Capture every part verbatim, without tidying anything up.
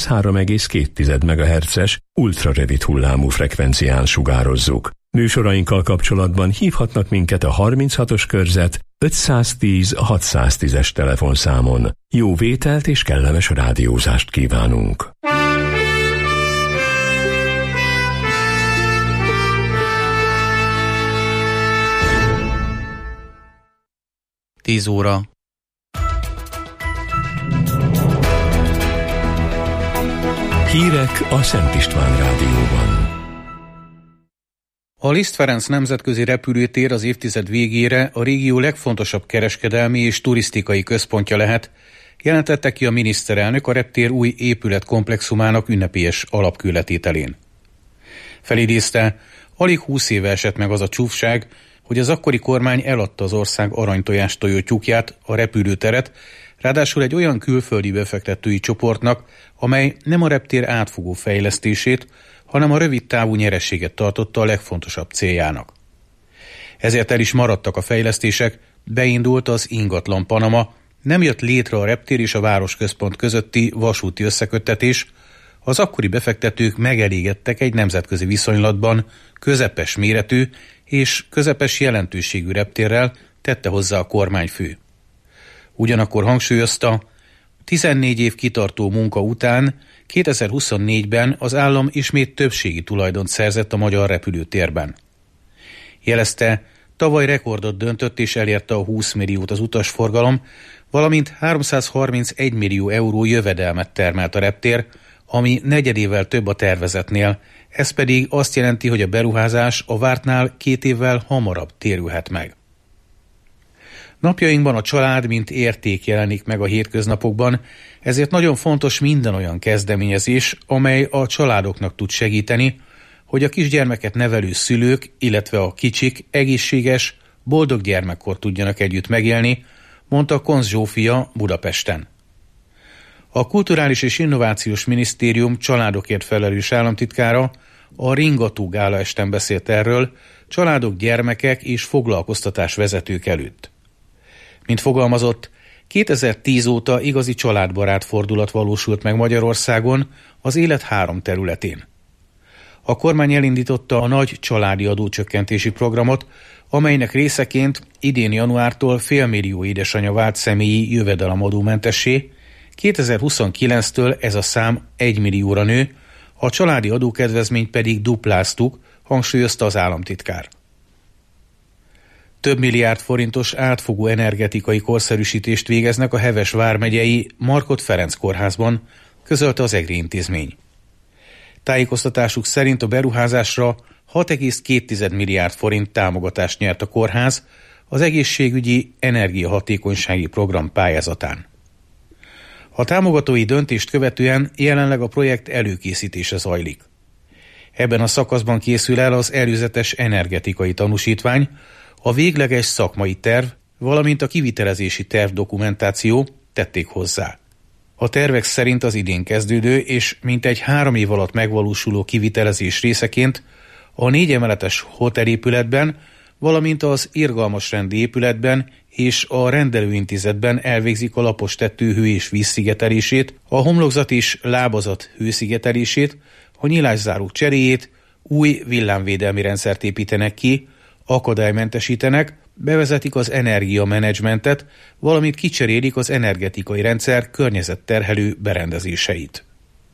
három egész két megahertzes ultrarövid hullámú frekvencián sugározzuk. Műsorainkkal kapcsolatban hívhatnak minket a harminchatos körzet ötszáztíz hatszáztízes telefonszámon. Jó vételt és kellemes rádiózást kívánunk! tíz óra. Hírek a Szent István Rádióban. A Liszt Ferenc nemzetközi repülőtér az évtized végére a régió legfontosabb kereskedelmi és turisztikai központja lehet, jelentette ki a miniszterelnök a reptér új épületkomplexumának ünnepélyes alapkőletételén. Felidézte, alig húsz éve esett meg az a csúfság, hogy az akkori kormány eladta az ország aranytojás tojó tyúkját, a repülőteret, ráadásul egy olyan külföldi befektetői csoportnak, amely nem a reptér átfogó fejlesztését, hanem a rövid távú nyereséget tartotta a legfontosabb céljának. Ezért el is maradtak a fejlesztések, beindult az ingatlan Panama, nem jött létre a reptér és a városközpont közötti vasúti összeköttetés, az akkori befektetők megelégedtek egy nemzetközi viszonylatban közepes méretű és közepes jelentőségű reptérrel, tette hozzá a kormányfő. Ugyanakkor hangsúlyozta, tizennégy év kitartó munka után kétezer-huszonnégyben az állam ismét többségi tulajdont szerzett a magyar repülőtérben. Jelezte, tavaly rekordot döntött és elérte a húsz milliót az utasforgalom, valamint háromszázharmincegy millió euró jövedelmet termelt a reptér, ami negyedével több a tervezetnél, ez pedig azt jelenti, hogy a beruházás a vártnál két évvel hamarabb térülhet meg. Napjainkban a család mint érték jelenik meg a hétköznapokban, ezért nagyon fontos minden olyan kezdeményezés, amely a családoknak tud segíteni, hogy a kisgyermeket nevelő szülők, illetve a kicsik egészséges, boldog gyermekkort tudjanak együtt megélni, mondta Konz Zsófia Budapesten. A Kulturális és Innovációs Minisztérium családokért felelős államtitkára a Ringató gálaesten beszélt erről családok, gyermekek és foglalkoztatás vezetők előtt. Mint fogalmazott, kétezer-tíz óta igazi családbarát fordulat valósult meg Magyarországon az élet három területén. A kormány elindította a nagy családi adócsökkentési programot, amelynek részeként idén januártól félmillió édesanyja vált személyi jövedelemadómentessé, kétezer-huszonkilenctől ez a szám egy millióra nő, a családi adókedvezményt pedig dupláztuk, hangsúlyozta az államtitkár. Több milliárd forintos átfogó energetikai korszerűsítést végeznek a Heves vármegyei Markhot Ferenc kórházban, közölte az EGRI intézmény. Tájékoztatásuk szerint a beruházásra hat egész két milliárd forint támogatást nyert a kórház az egészségügyi energiahatékonysági program pályázatán. A támogatói döntést követően jelenleg a projekt előkészítése zajlik. Ebben a szakaszban készül el az előzetes energetikai tanúsítvány, a végleges szakmai terv, valamint a kivitelezési terv dokumentáció, tették hozzá. A tervek szerint az idén kezdődő és mintegy három év alatt megvalósuló kivitelezés részeként a négy emeletes hotelépületben, valamint az irgalmasrendi épületben és a rendelőintézetben elvégzik a lapos tető hő- és vízszigetelését, a homlokzat és lábazat hőszigetelését, a nyilászárók cseréjét, új villámvédelmi rendszert építenek ki, akadálymentesítenek, bevezetik az energiamenedzsmentet, valamint kicserélik az energetikai rendszer környezetterhelő berendezéseit.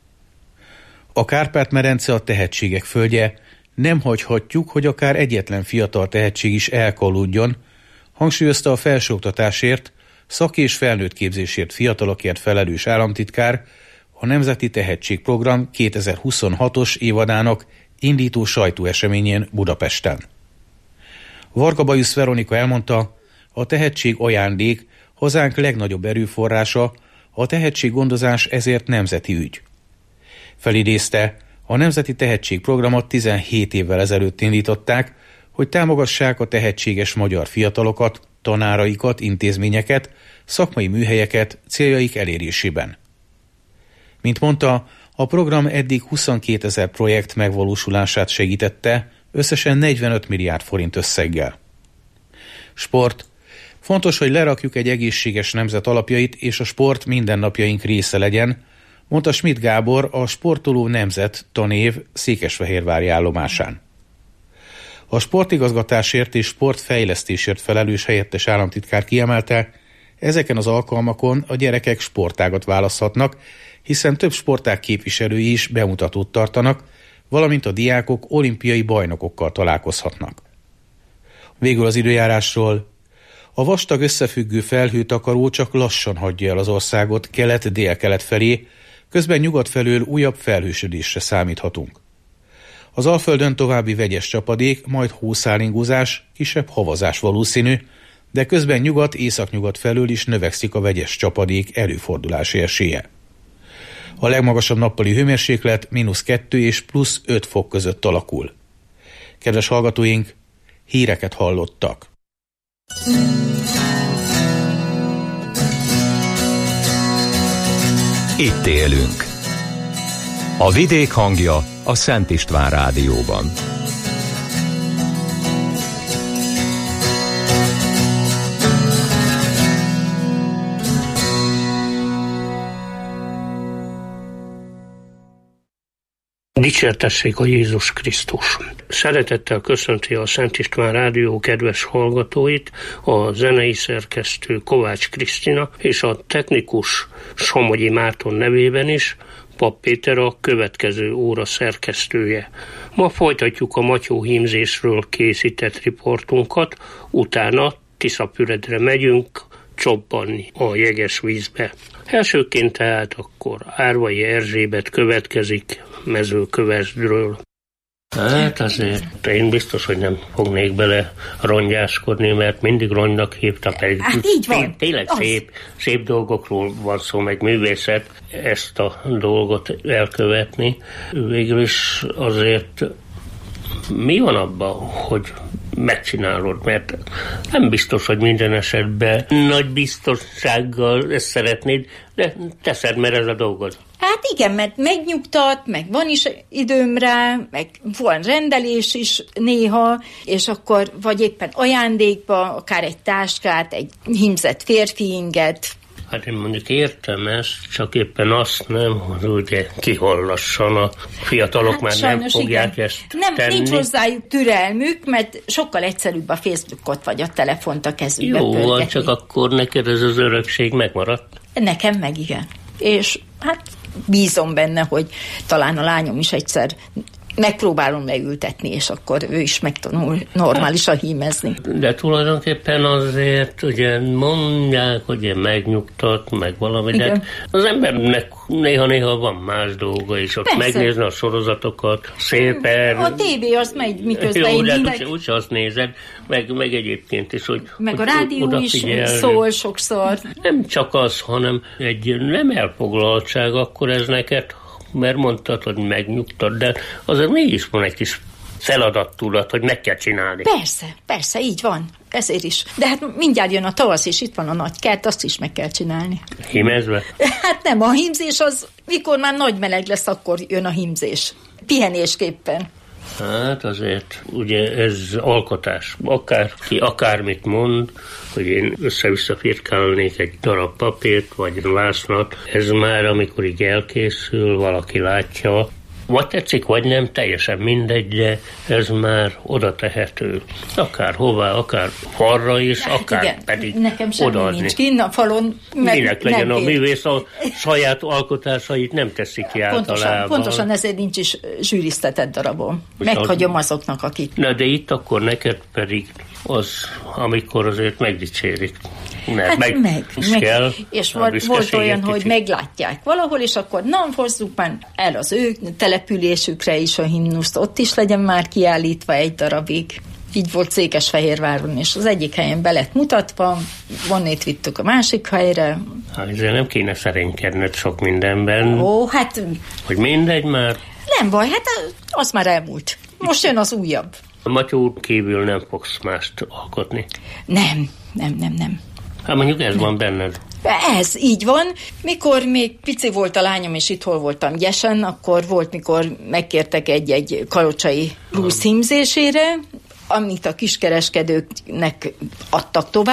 A Kárpát-medence a tehetségek földje, nem hagyhatjuk, hogy akár egyetlen fiatal tehetség is elkallódjon, hangsúlyozta a felsőoktatásért, szak- és felnőttképzésért fiatalokért felelős államtitkár, a Nemzeti Tehetségprogram kétezer-huszonhatos évadának indító sajtóeseményén Budapesten. Varga Bajusz Veronika elmondta, a tehetség ajándék, hazánk legnagyobb erőforrása, a tehetséggondozás ezért nemzeti ügy. Felidézte, a Nemzeti Tehetségprogramot tizenhét évvel ezelőtt indították, hogy támogassák a tehetséges magyar fiatalokat, tanáraikat, intézményeket, szakmai műhelyeket céljaik elérésében. Mint mondta, a program eddig huszonkétezer projekt megvalósulását segítette, összesen negyvenöt milliárd forint összeggel. Sport. Fontos, hogy lerakjuk egy egészséges nemzet alapjait, és a sport mindennapjaink része legyen, mondta Schmidt Gábor, a Sportoló Nemzet tanév székesfehérvári állomásán. A sportigazgatásért és sportfejlesztésért felelős helyettes államtitkár kiemelte, ezeken az alkalmakon a gyerekek sportágat választhatnak, hiszen több sportág képviselői is bemutatót tartanak, valamint a diákok olimpiai bajnokokkal találkozhatnak. Végül az időjárásról. A vastag összefüggő felhőtakaró csak lassan hagyja el az országot kelet-dél-kelet felé, közben nyugat felől újabb felhősödésre számíthatunk. Az Alföldön további vegyes csapadék, majd hószálingózás, kisebb havazás valószínű, de közben nyugat-északnyugat felől is növekszik a vegyes csapadék előfordulási esélye. A legmagasabb nappali hőmérséklet mínusz kettő és plusz öt fok között alakul. Kedves hallgatóink, híreket hallottak. Itt élünk. A vidék hangja a Szent István Rádióban. Dicsértessék a Jézus Krisztus! Szeretettel köszönti a Szent István Rádió kedves hallgatóit, a zenei szerkesztő Kovács Krisztina és a technikus Somogyi Márton nevében is, Pap Péter a következő óra szerkesztője. Ma folytatjuk a matyó hímzésről készített riportunkat, utána Tiszapüredre megyünk csobbanni a jeges vízbe. Elsőként tehát akkor Árvai Erzsébet következik Mezőkövesdről. Hát azért én biztos, hogy nem fognék bele rongyáskodni, mert mindig rongynak hívtam. Hát így van. Tényleg szép, szép dolgokról van szó, meg művészet ezt a dolgot elkövetni. Végül is azért mi van abban, hogy megcsinálod, mert nem biztos, hogy minden esetben nagy biztonsággal ezt szeretnéd, de teszed, mert ez a dolgod. Hát igen, mert megnyugtat, meg van is időm rá, meg van rendelés is néha, és akkor vagy éppen ajándékba, akár egy táskát, egy hímzett férfi inget. Hát én mondjuk értem ezt, csak éppen azt nem, hogy ugye kihollassan a fiatalok hát már sajnos, nem fogják igen. ezt nem, tenni. Nincs hozzájuk türelmük, mert sokkal egyszerűbb a Facebookot vagy a telefont a kezükbe Jó pörgetni. van, csak akkor neked ez az örökség megmaradt. Nekem meg igen. És hát bízom benne, hogy talán a lányom is egyszer megpróbálom leültetni, és akkor ő is megtanul normálisan hímezni. De tulajdonképpen azért ugye mondják, hogy megnyugtat, meg valami, igen. De az embernek néha-néha van más dolga, és ott persze. Megnézni a sorozatokat, szépen. A tévé az megy, miközben jó, én de minden... úgy, úgy azt nézed, meg, meg egyébként is, hogy meg hogy a rádió is szól sokszor. Nem csak az, hanem egy nem elfoglaltság, akkor ez neked, mert mondtad, hogy megnyugtad, de azért mégis van egy kis feladattudat, hogy meg kell csinálni. Persze, persze, így van. Ezért is. De hát mindjárt jön a tavasz, és itt van a nagy kert, azt is meg kell csinálni. Hímezve? Hát nem, a hímzés az, mikor már nagy meleg lesz, akkor jön a hímzés. Pihenésképpen. Hát azért, ugye ez alkotás. Akárki akármit mond, hogy én össze-vissza firkálnék egy darab papírt, vagy vásznat, ez már amikor így elkészül, valaki látja, vagy tetszik, vagy nem, teljesen mindegy, de ez már oda tehető. Akár hová, akár falra is, hát akár igen, pedig nekem semmi odaadni. Nincs kinn a falon. Minek legyen a művész a saját alkotásait nem teszik ki pontosan, általában. Pontosan ezért nincs is zsűriztetett darabom. Meghagyom azoknak, akik... Na de itt akkor neked pedig az, amikor azért megdicsérik. Ne, hát meg, meg, is meg kell, és volt, volt olyan, kicsit. Hogy meglátják valahol, és akkor nem hozzuk már el az ő településükre is a himnuszt, ott is legyen már kiállítva egy darabig. Így volt Székesfehérváron, és az egyik helyen be lett mutatva, vonnét vittük a másik helyre. Hát ezzel nem kéne szerénykedned sok mindenben. Ó, hát... Hogy mindegy már. Nem baj, hát az már elmúlt. Most jön az újabb. A Matyó kívül nem fogsz mást alkotni? Nem, nem, nem, nem. Hát mondjuk ez nem. van benned. Ez, így van. Mikor még pici volt a lányom, és itt hol voltam Gyesen, akkor volt, mikor megkértek egy-egy kalocsai blues hímzésére, amit a kiskereskedőknek adtak tovább,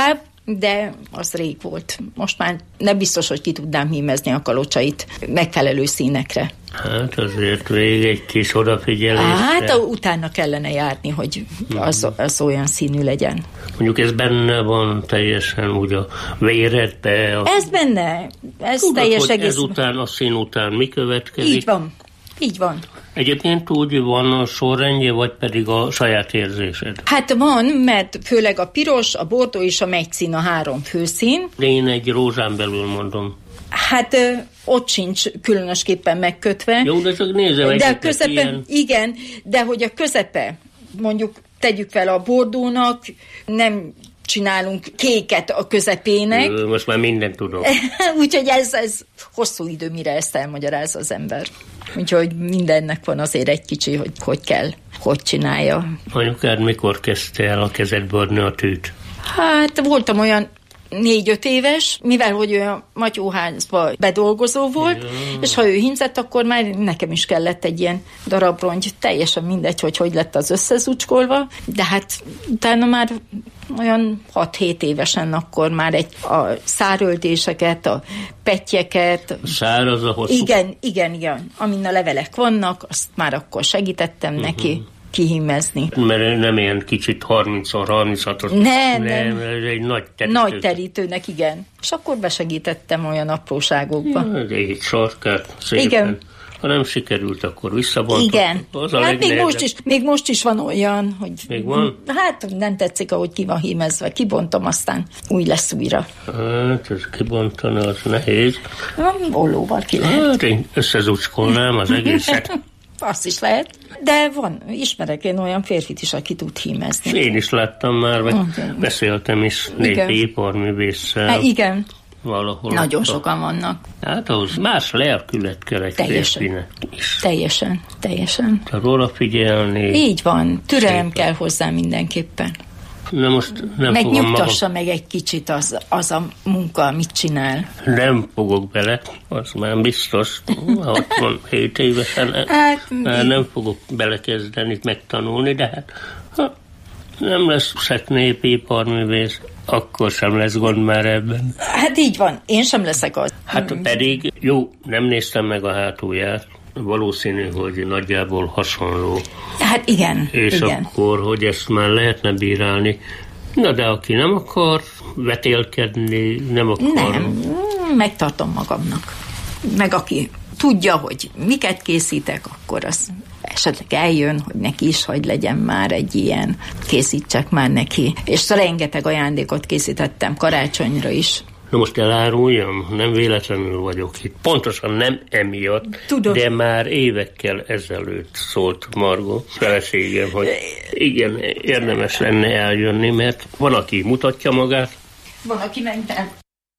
de az rég volt. Most már nem biztos, hogy ki tudnám hímezni a kalocsait megfelelő színekre. Hát azért még egy kis odafigyelés. Hát utána kellene járni, hogy az, az olyan színű legyen. Mondjuk ez benne van teljesen úgy a véredbe. A... Ez benne. Ez Tudod, teljes hogy egész... ezután, a szín után mi következik? Így van. Így van. Egyébként úgy van a sorrendje, vagy pedig a saját érzésed? Hát van, mert főleg a piros, a bordó és a megyszín a három főszín. Én egy rózsán belül mondom. Hát ö, ott sincs különösképpen megkötve. Jó, de csak nézem. De a közepe, ilyen... igen, de hogy a közepe, mondjuk tegyük fel a bordónak, nem csinálunk kéket a közepének. Ö, most már mindent tudok. Úgyhogy ez, ez hosszú idő, mire ezt elmagyaráz az ember. Úgyhogy mindennek van azért egy kicsi, hogy hogy kell, hogy csinálja. Anyukád mikor kezdte el a kezedbe adni a tűt? Hát voltam olyan négy-öt éves, mivel hogy ő a matyóházba bedolgozó volt, ja. És ha ő hímzett, akkor már nekem is kellett egy ilyen darab rongy, teljesen mindegy, hogy hogy lett az összezúcskolva, de hát utána már olyan hat-hét évesen akkor már egy a száröltéseket, a pettyeket. Száraz a hosszú? Igen, igen, igen. Amin a levelek vannak, azt már akkor segítettem uh-huh. neki kihímezni. Mert nem ilyen kicsit harmincszor harminchatos. Nem, nem. nem. Ez egy nagy terítő. Nagy terítőnek, igen. És akkor besegítettem olyan apróságokba. Ja, de egy sarkát szépen. Igen. Ha nem sikerült, akkor visszabontott. Igen. Az a hát még most, is, még most is van olyan, hogy... Még van? Hát nem tetszik, ahogy ki van hímezve. Kibontom, aztán úgy lesz újra. Hát, ez kibontani, az nehéz. Ollóval ki lehet. Hát én összezúcskolnám az egészet. Azt is lehet. De van, ismerek én olyan férfit is, aki tud hímezni. Én is láttam már, vagy okay. beszéltem is népi iparművésszel. Hát igen. Valahol. Nagyon ott. Sokan vannak. Hát ahhoz más lelkület kell egy férfinek is. Teljesen, teljesen. Kell róla figyelni. Így van, türelem kell hozzá mindenképpen. Na most nem meg fogom nyugtassa magam... meg egy kicsit az, az a munka, amit csinál. Nem fogok bele, az már biztos. hatvanhét évesen hát, nem fogok belekezdeni, megtanulni, de hát ha nem lesz népi iparművész, akkor sem lesz gond már ebben. Hát így van, én sem leszek az. Hát pedig, jó, nem néztem meg a hátulját, valószínű, hogy nagyjából hasonló. Hát igen, És igen. akkor, hogy ezt már lehetne bírálni. Na de aki nem akar vetélkedni, nem akar... Nem, megtartom magamnak. Meg aki tudja, hogy miket készítek, akkor az esetleg eljön, hogy neki is hagy legyen már egy ilyen, készítsek már neki. És rengeteg ajándékot készítettem karácsonyra is. Na most eláruljam, nem véletlenül vagyok itt. Pontosan nem emiatt, Tudod. De már évekkel ezelőtt szólt Margó, feleségem, hogy igen, érdemes lenne eljönni, mert van, aki mutatja magát. Van, aki meg nem.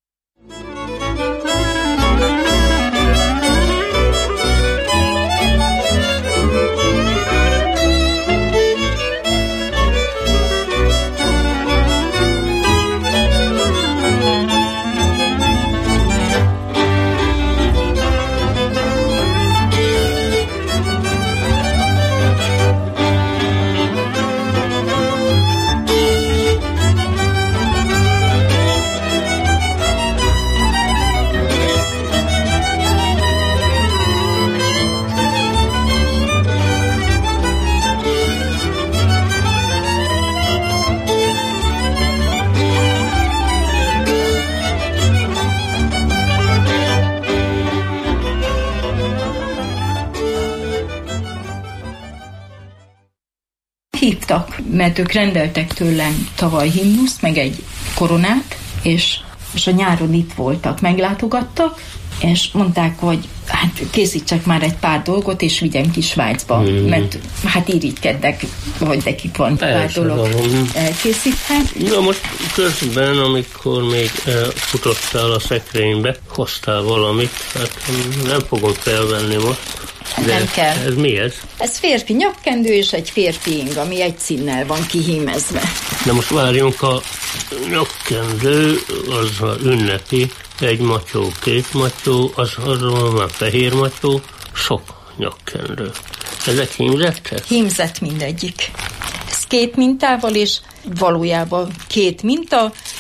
Hívtak, mert ők rendeltek tőlem tavaly himnuszt, meg egy koronát, és, és a nyáron itt voltak, meglátogattak, és mondták, hogy hát készítsek már egy pár dolgot, és vigyem ki Svájcba, mm. mert hát irigykednek, hogy nekik van pár dolog elkészítve. Na most közben, amikor még futottál a szekrénybe, hoztál valamit, hát nem fogom felvenni most. De nem kell. Ez mi ez? Ez férfi nyakkendő és egy férfi ing, ami egy színnel van kihímezve. De most várjunk, a nyakkendő az a ünnepi, egy matyó, két matyó, az azon van fehér matyó, sok nyakkendő. Ezek hímzettek? Hímzett mindegyik. Ez két mintával, és valójában két minta,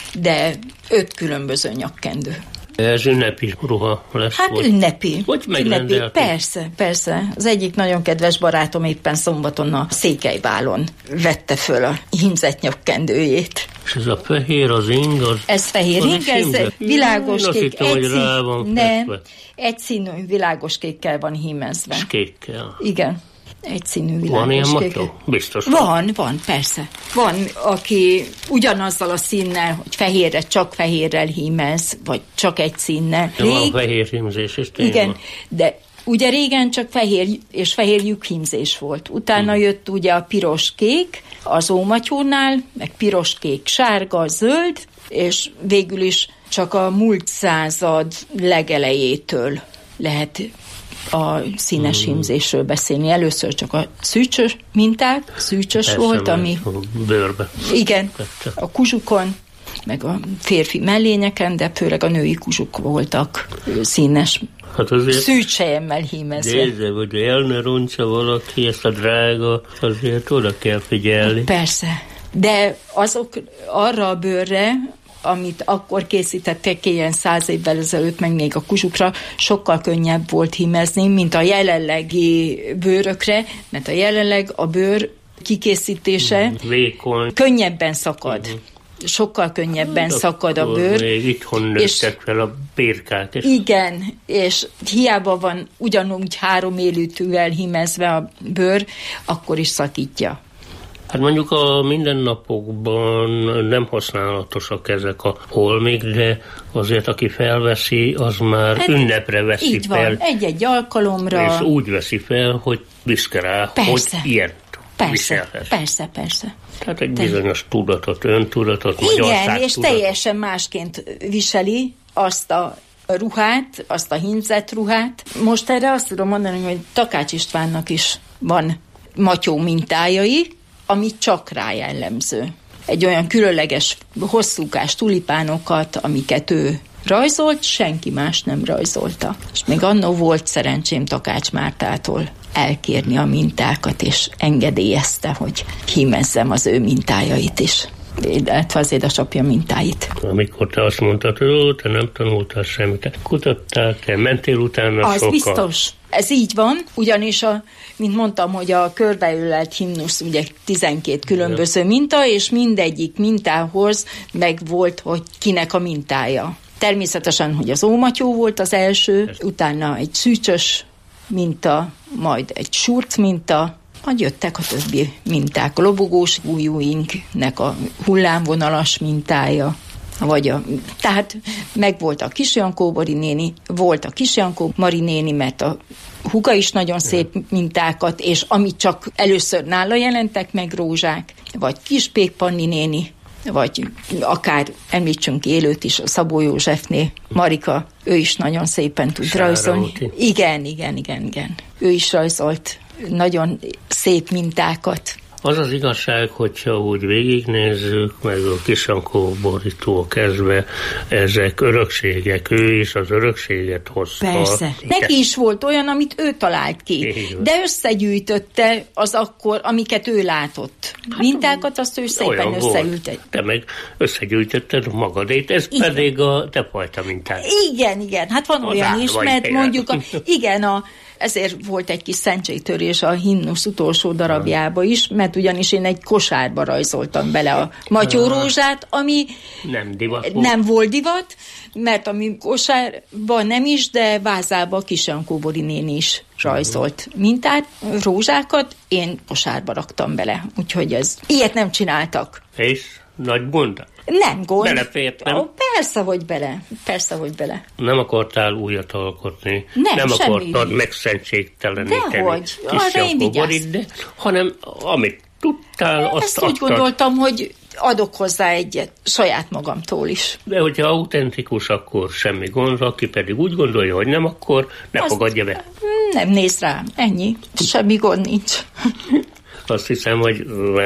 de öt különböző nyakkendő. Ez ünnepi ruha lesz? Hát vagy? ünnepi. Vagy ünnepi. Persze, persze. Az egyik nagyon kedves barátom éppen szombaton a Székelyválon vette föl a hímzett nyakkendőjét. És ez a fehér, az ing, az... Ez fehér ing, ez világos kék. Nem, egyszínű világos kékkel van hímezve. És kékkel. Igen. Egyszínű világos van ilyen kék. motto? Biztos. Van, van, persze. Van, aki ugyanazzal a színnel, hogy fehérre, csak fehérrel hímez, vagy csak egy színnel. Rég... Van fehér hímzés is tényleg. Igen, de ugye régen csak fehér és fehér lyukhímzés volt. Utána hmm. jött ugye a piros-kék az ómatyónál, meg piros-kék, sárga, zöld, és végül is csak a múlt század legelejétől lehet a színes hmm. hímzésről beszélni. Először csak a szűcsös minták, szűcsös Persze, volt, ami... bőrbe. Igen, a kuzsukon, meg a férfi mellényeken, de főleg a női kuzsuk voltak színes, hát szűcsejemmel hímezve. Nézze, hogy el ne roncsa valaki ezt a drága, azért oda kell figyelni. Persze, de azok arra a bőrre, amit akkor készítettek ilyen száz évvel ezelőtt, meg még a kuzsukra, sokkal könnyebb volt hímezni, mint a jelenlegi bőrökre, mert a jelenleg a bőr kikészítése vékony, könnyebben szakad. Uh-huh. Sokkal könnyebben hát, szakad a bőr. Még itthon nőttek fel a birkák. És... Igen, és hiába van ugyanúgy három élőtűvel hímezve a bőr, akkor is szakítja. Hát mondjuk a mindennapokban nem használatosak ezek a holmik, de azért aki felveszi, az már hát ünnepre veszi így fel. Van, egy-egy alkalomra. És úgy veszi fel, hogy büszke rá, persze. hogy ilyen persze, viselhez. Persze, persze. Tehát egy bizonyos tudatot, öntudatot, magyarság igen, és tudatot. Teljesen másként viseli azt a ruhát, azt a hímzett ruhát. Most erre azt tudom mondani, hogy Takács Istvánnak is van matyó mintájai, ami csak rá jellemző. Egy olyan különleges hosszúkás tulipánokat, amiket ő rajzolt, senki más nem rajzolta. És még annó volt szerencsém Takács Mártától elkérni a mintákat, és engedélyezte, hogy hímezzem az ő mintájait is. Illetve az édesapja mintáit. Amikor te azt mondtad, hogy te nem tanultál semmit, te kutattál, te mentél utána az sokkal. Biztos. Ez így van, ugyanis, a, mint mondtam, hogy a körbeölelt himnusz ugye tizenkét különböző minta, és mindegyik mintához meg volt, hogy kinek a mintája. Természetesen, hogy az ómatyó volt az első, utána egy szűcsös minta, majd egy surc minta, majd jöttek a többi minták. A lobogós ujjúinknek a hullámvonalas mintája, vagy a, tehát meg volt a Kis Jankó Mari néni, volt a Kis Jankó Mari néni, mert a húga is nagyon szép mintákat, és amit csak először nála jelentek meg rózsák, vagy Kis Pék Panni néni, vagy akár említsünk élőt is, a Szabó Józsefné, Marika, ő is nagyon szépen tud Sára rajzolni. Úti. Igen, igen, igen, igen. Ő is rajzolt nagyon szép mintákat. Az az igazság, hogyha úgy végignézzük, meg a Kis Jankó borító kezdve, ezek örökségek, ő is az örökséget hozta. Persze. Neki is volt olyan, amit ő talált ki, de összegyűjtötte az akkor, amiket ő látott. Hát, mintákat azt ő szépen összegyűjtött. Te meg összegyűjtötted magadét, ez igen. Pedig a te fajta mintád. Igen, igen, hát van az olyan is, mert helyen. Mondjuk, a, igen, a ezért volt egy kis szentségtörés a himnusz utolsó darabjába is, mert ugyanis én egy kosárba rajzoltam bele a matyórózsát, ami nem, divat nem volt divat, mert ami kosárba nem is, de vázába a Kis Jankó Bori néni is rajzolt mintát, rózsákat, én kosárba raktam bele, úgyhogy ez ilyet nem csináltak. És nagy gond? Nem gond. Belefért, nem? Ó, persze, hogy bele. Persze, hogy bele. Nem akartál újat alkotni. Nem, nem semmi. akartad megszentségteleníteni. Dehogy. Arra én vigyáztam. Hanem amit tudtál, azt Ezt adtad. úgy gondoltam, hogy adok hozzá egyet saját magamtól is. De hogyha autentikus, akkor semmi gond, aki pedig úgy gondolja, hogy nem, akkor ne azt fogadja be. Nem néz rám. Ennyi. Semmi gond nincs. Azt hiszem, hogy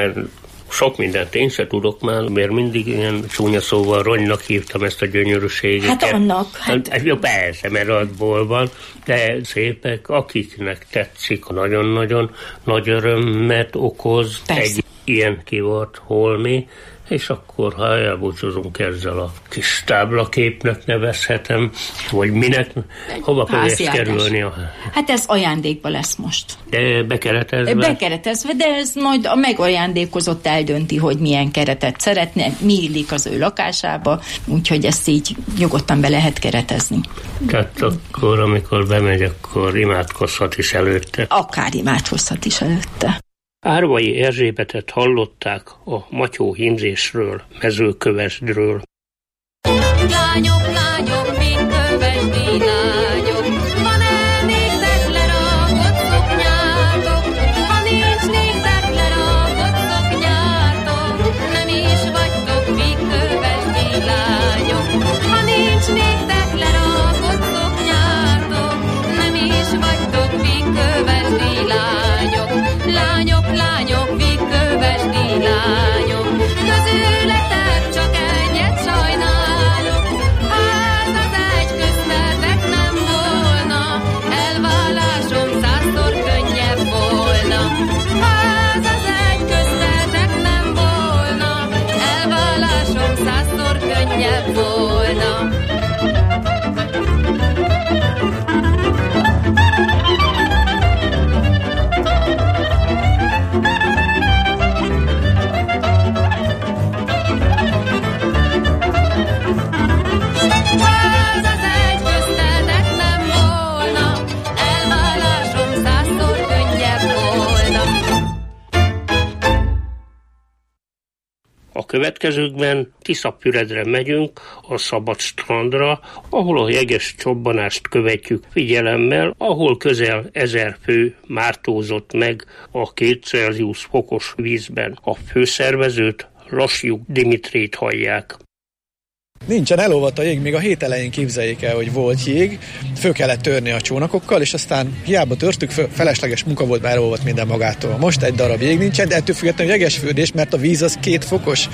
sok mindent én se tudok már, mert mindig ilyen csúnya szóval ronynak hívtam ezt a gyönyörűséget. Hát annak. Hát... Hát, jó, persze, mert abból van, de szépek, akiknek tetszik, nagyon-nagyon nagy örömmet okoz. Persze. Egy ilyen kivart holmi, és akkor, ha elbúcsúzunk ezzel a kis táblaképnek nevezhetem, vagy minek, hova fog ezt kerülni? A... Hát ez ajándékba lesz most. De bekeretezve? Bekeretezve, de ez majd a megajándékozott eldönti, hogy milyen keretet szeretne, mi illik az ő lakásába, úgyhogy ezt így nyugodtan be lehet keretezni. Tehát akkor, amikor bemegy, akkor imádkozhat is előtte? Akár imádkozhat is előtte. Árvai Erzsébetet hallották a Matyó hímzésről, Mezőkövesdről. Lányok, lányok, mind kövesdi lányok, van-e néktek lerakott szoknyátok? Ha nincs néktek lerakott szoknyátok, nem is vagytok mind kövesdi lányok. Ha nincs néktek lerakott szoknyátok, nem is vagytok mind kövesdi lányok. Lányok, lányok, mind kövesdi lányok, közületek csak egyet sajnálok. Hát az egy köztetek nem volna, elvállásom százszor könnyebb volna. Hát az egy köztetek nem volna, elvállásom százszor könnyebb volna. A következőkben Tiszapüredre megyünk, a Szabad strandra, ahol a jeges csobbanást követjük figyelemmel, ahol közel ezer fő mártózott meg a két Celsius fokos vízben. A főszervezőt, Lassjuk Dimitrit hallják. Nincsen, elolvadt a jég, még a hét elején képzeljék el, hogy volt jég, föl kellett törni a csónakokkal, és aztán hiába törtük, föl, felesleges munka volt, már elolvadt minden magától. Most egy darab jég nincsen, de ettől függetlenül jegesfürdés, mert a víz az két fokos.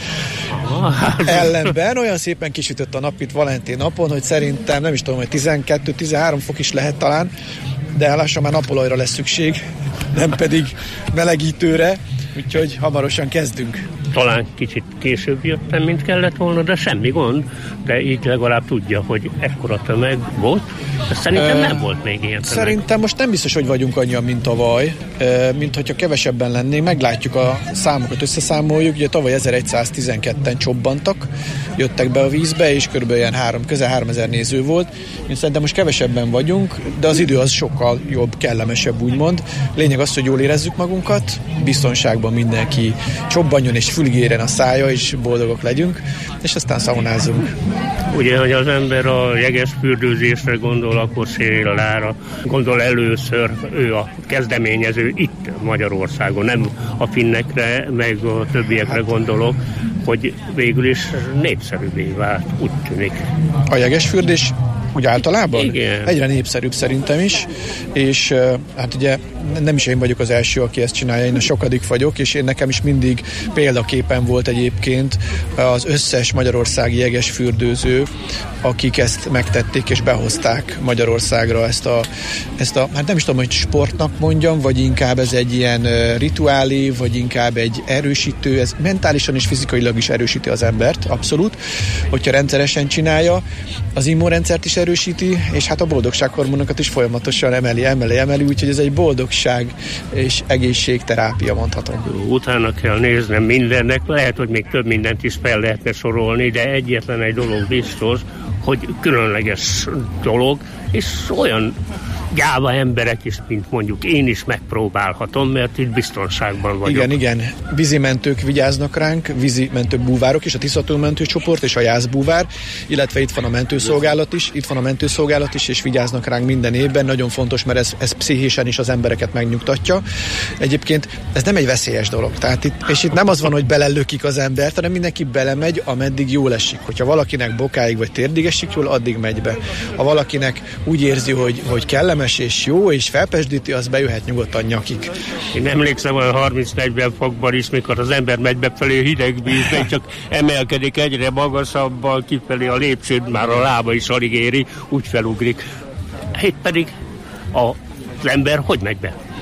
Ellenben olyan szépen kisütött a nap itt Valentin napon, hogy szerintem nem is tudom, hogy tizenkettő-tizenhárom fok is lehet talán, de lassan már napolajra lesz szükség, nem pedig melegítőre, úgyhogy hamarosan kezdünk. Talán kicsit később jöttem, mint kellett volna, de semmi gond, de így legalább tudja, hogy ekkora tömeg volt. De szerintem uh, nem volt még ilyen tömeg. Szerintem most nem biztos, hogy vagyunk annyian, mint tavaly, uh, mint hogyha kevesebben lennénk. Meglátjuk a számokat, összeszámoljuk. Ugye tavaly ezeregyszáztizenketten csobbantak, jöttek be a vízbe, és körülbelül ilyen három, közel háromezer néző volt. Én szerintem most kevesebben vagyunk, de az idő az sokkal jobb, kellemesebb, úgymond. Lényeg az, hogy jól érezzük magunkat, biztonságban mindenki csobbanjon és füligérjen a szája, és boldogok legyünk, és aztán szaunázunk. Ugye, hogy az ember a jeges fürdőzésre gondol, akkor Szélára gondol először, ő a kezdeményező itt Magyarországon, nem a finnekre, meg a többiekre gondolok, hogy végül is népszerűbbé vált, úgy tűnik. A jegesfürdés úgy általában? Igen. Egyre népszerűbb szerintem is, és hát ugye nem is én vagyok az első, aki ezt csinálja, én a sokadik vagyok, és én nekem is mindig példaképen volt egyébként az összes magyarországi jegesfürdőző, akik ezt megtették és behozták Magyarországra ezt a, ezt a, hát nem is tudom, hogy sportnak mondjam, vagy inkább ez egy ilyen rituálé, vagy inkább egy erősítő, ez mentálisan és fizikailag is erősíti az embert, abszolút, hogyha rendszeresen csinálja, az immunrendszert is erősíti, és hát a boldogsághormonokat is folyamatosan emeli, emeli, emeli, úgyhogy ez egy boldogság és egészségterápia, mondhatom. Utána kell néznem mindennek, lehet, hogy még több mindent is fel lehetne sorolni, de egyetlen egy dolog biztos, hogy különleges dolog, és olyan gyáva emberek is, mint mondjuk én is megpróbálhatom, mert itt biztonságban vagyok. Igen, igen. Vízimentők vigyáznak ránk, vízimentő búvárok is, a Tiszatúlmentő csoport és a jászbúvár, illetve itt van a mentőszolgálat is, itt van a mentőszolgálat is, és vigyáznak ránk minden évben. Nagyon fontos, mert ez, ez pszichésen is az embereket megnyugtatja. Egyébként ez nem egy veszélyes dolog. Tehát itt, és itt nem az van, hogy belelökik az embert, hanem mindenki belemegy, ameddig jól esik. Hogyha valakinek bokáig vagy térdig esik jól, addig megy be. Ha valakinek úgy érzi, hogy, hogy kellemes és jó, és felpesdíti, az bejöhet nyugodtan nyakig. Én emlékszem olyan harminc-negyven fokban is, mikor az ember megy befelé hideg vízben, csak emelkedik egyre magasabbal kifelé a lépcsőt, már a lába is alig éri, úgy felugrik. Itt pedig az ember hogy megy be?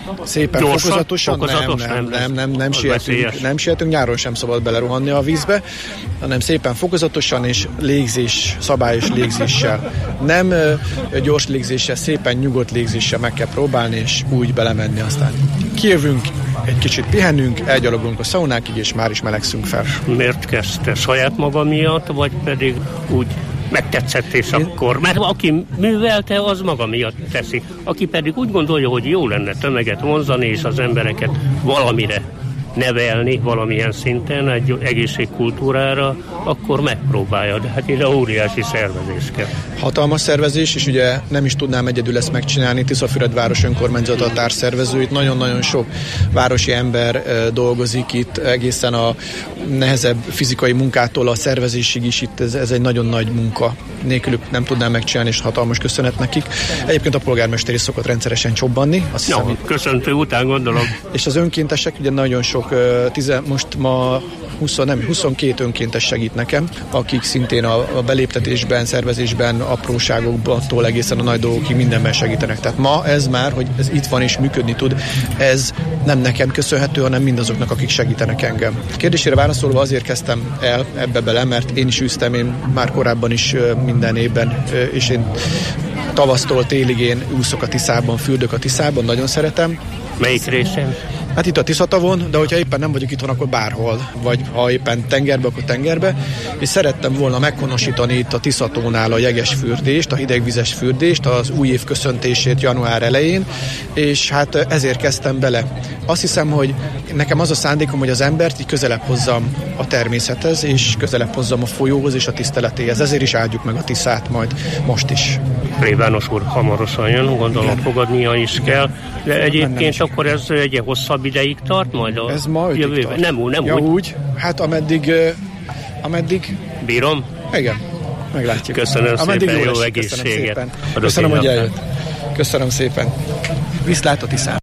Szépen Gyorsan, fokozatosan, fokozatos, nem, nem, nem, nem, nem, nem, sietünk, nem sietünk, nyáron sem szabad belerohanni a vízbe, hanem szépen fokozatosan és légzés, szabályos légzéssel. Nem ö, gyors légzéssel, szépen nyugodt légzéssel meg kell próbálni, és úgy belemenni, aztán kijövünk, egy kicsit pihenünk, elgyalogolunk a szaunákig, és már is melegszünk fel. Miért kezdte? Saját maga miatt, vagy pedig úgy megtetszett, és Én... akkor, mert aki művelte, az maga miatt teszi. Aki pedig úgy gondolja, hogy jó lenne tömeget vonzani, és az embereket valamire nevelni, valamilyen szinten, egy egészségkultúrára, akkor megpróbálja. De hát ide óriási szervezés kell. Hatalmas szervezés, és ugye nem is tudnám egyedül ezt megcsinálni. Tiszafüred város önkormányzata a társszervezőit. Nagyon-nagyon sok városi ember e, dolgozik itt, egészen a nehezebb fizikai munkától a szervezésig is itt. Ez, ez egy nagyon nagy munka. Nélkülük nem tudnám megcsinálni, és hatalmas köszönet nekik. Egyébként a polgármester is szokott rendszeresen csobbanni. Azt hiszem, no, köszöntő után gondolom. És az önkéntesek ugye nagyon sok, tize, most ma húsz, nem, huszonkét önkéntes segít nekem, akik szintén a, a beléptetésben, szervezésben, apróságoktól egészen a nagy dolgokig mindenben segítenek. Tehát ma ez már, hogy ez itt van és működni tud, ez nem nekem köszönhető, hanem mindazoknak, akik segítenek engem. Kérdésére válaszolva azért kezdtem el ebbe bele, mert én is űztem, én már korábban is minden évben, és én tavasztól télig én úszok a Tiszában, fürdök a Tiszában, nagyon szeretem. Melyik részen? Hát itt a Tiszatavon, de hogyha éppen nem vagyok itthon, akkor bárhol. Vagy ha éppen tengerbe, akkor tengerbe. És szerettem volna meghonosítani itt a Tiszatónál a jeges fürdést, a hidegvizes fürdést, az új év köszöntését január elején, és hát ezért kezdtem bele. Azt hiszem, hogy nekem az a szándékom, hogy az embert így közelebb hozzam a természethez, és közelebb hozzam a folyóhoz és a tiszteletéhez. Ezért is áldjuk meg a Tiszát majd most is. Plébános úr hamarosan jön, gondolom igen. Fogadnia is kell, de egyébként akkor ez egy hosszabb ideig tart majd? A ez ma ötig tart. Nem, nem ja, úgy. úgy. Hát ameddig, ameddig... Bírom? Igen, meglátjuk. Köszönöm ameddig szépen, jó, jó egészséget. Köszönöm, Köszönöm hogy eljött. Köszönöm szépen. Viszlát a Tiszán.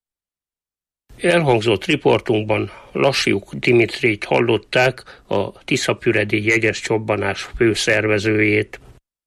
Elhangzott riportunkban Lassjuk Dimitrit hallották, a tiszapüredi jeges csobbanás főszervezőjét.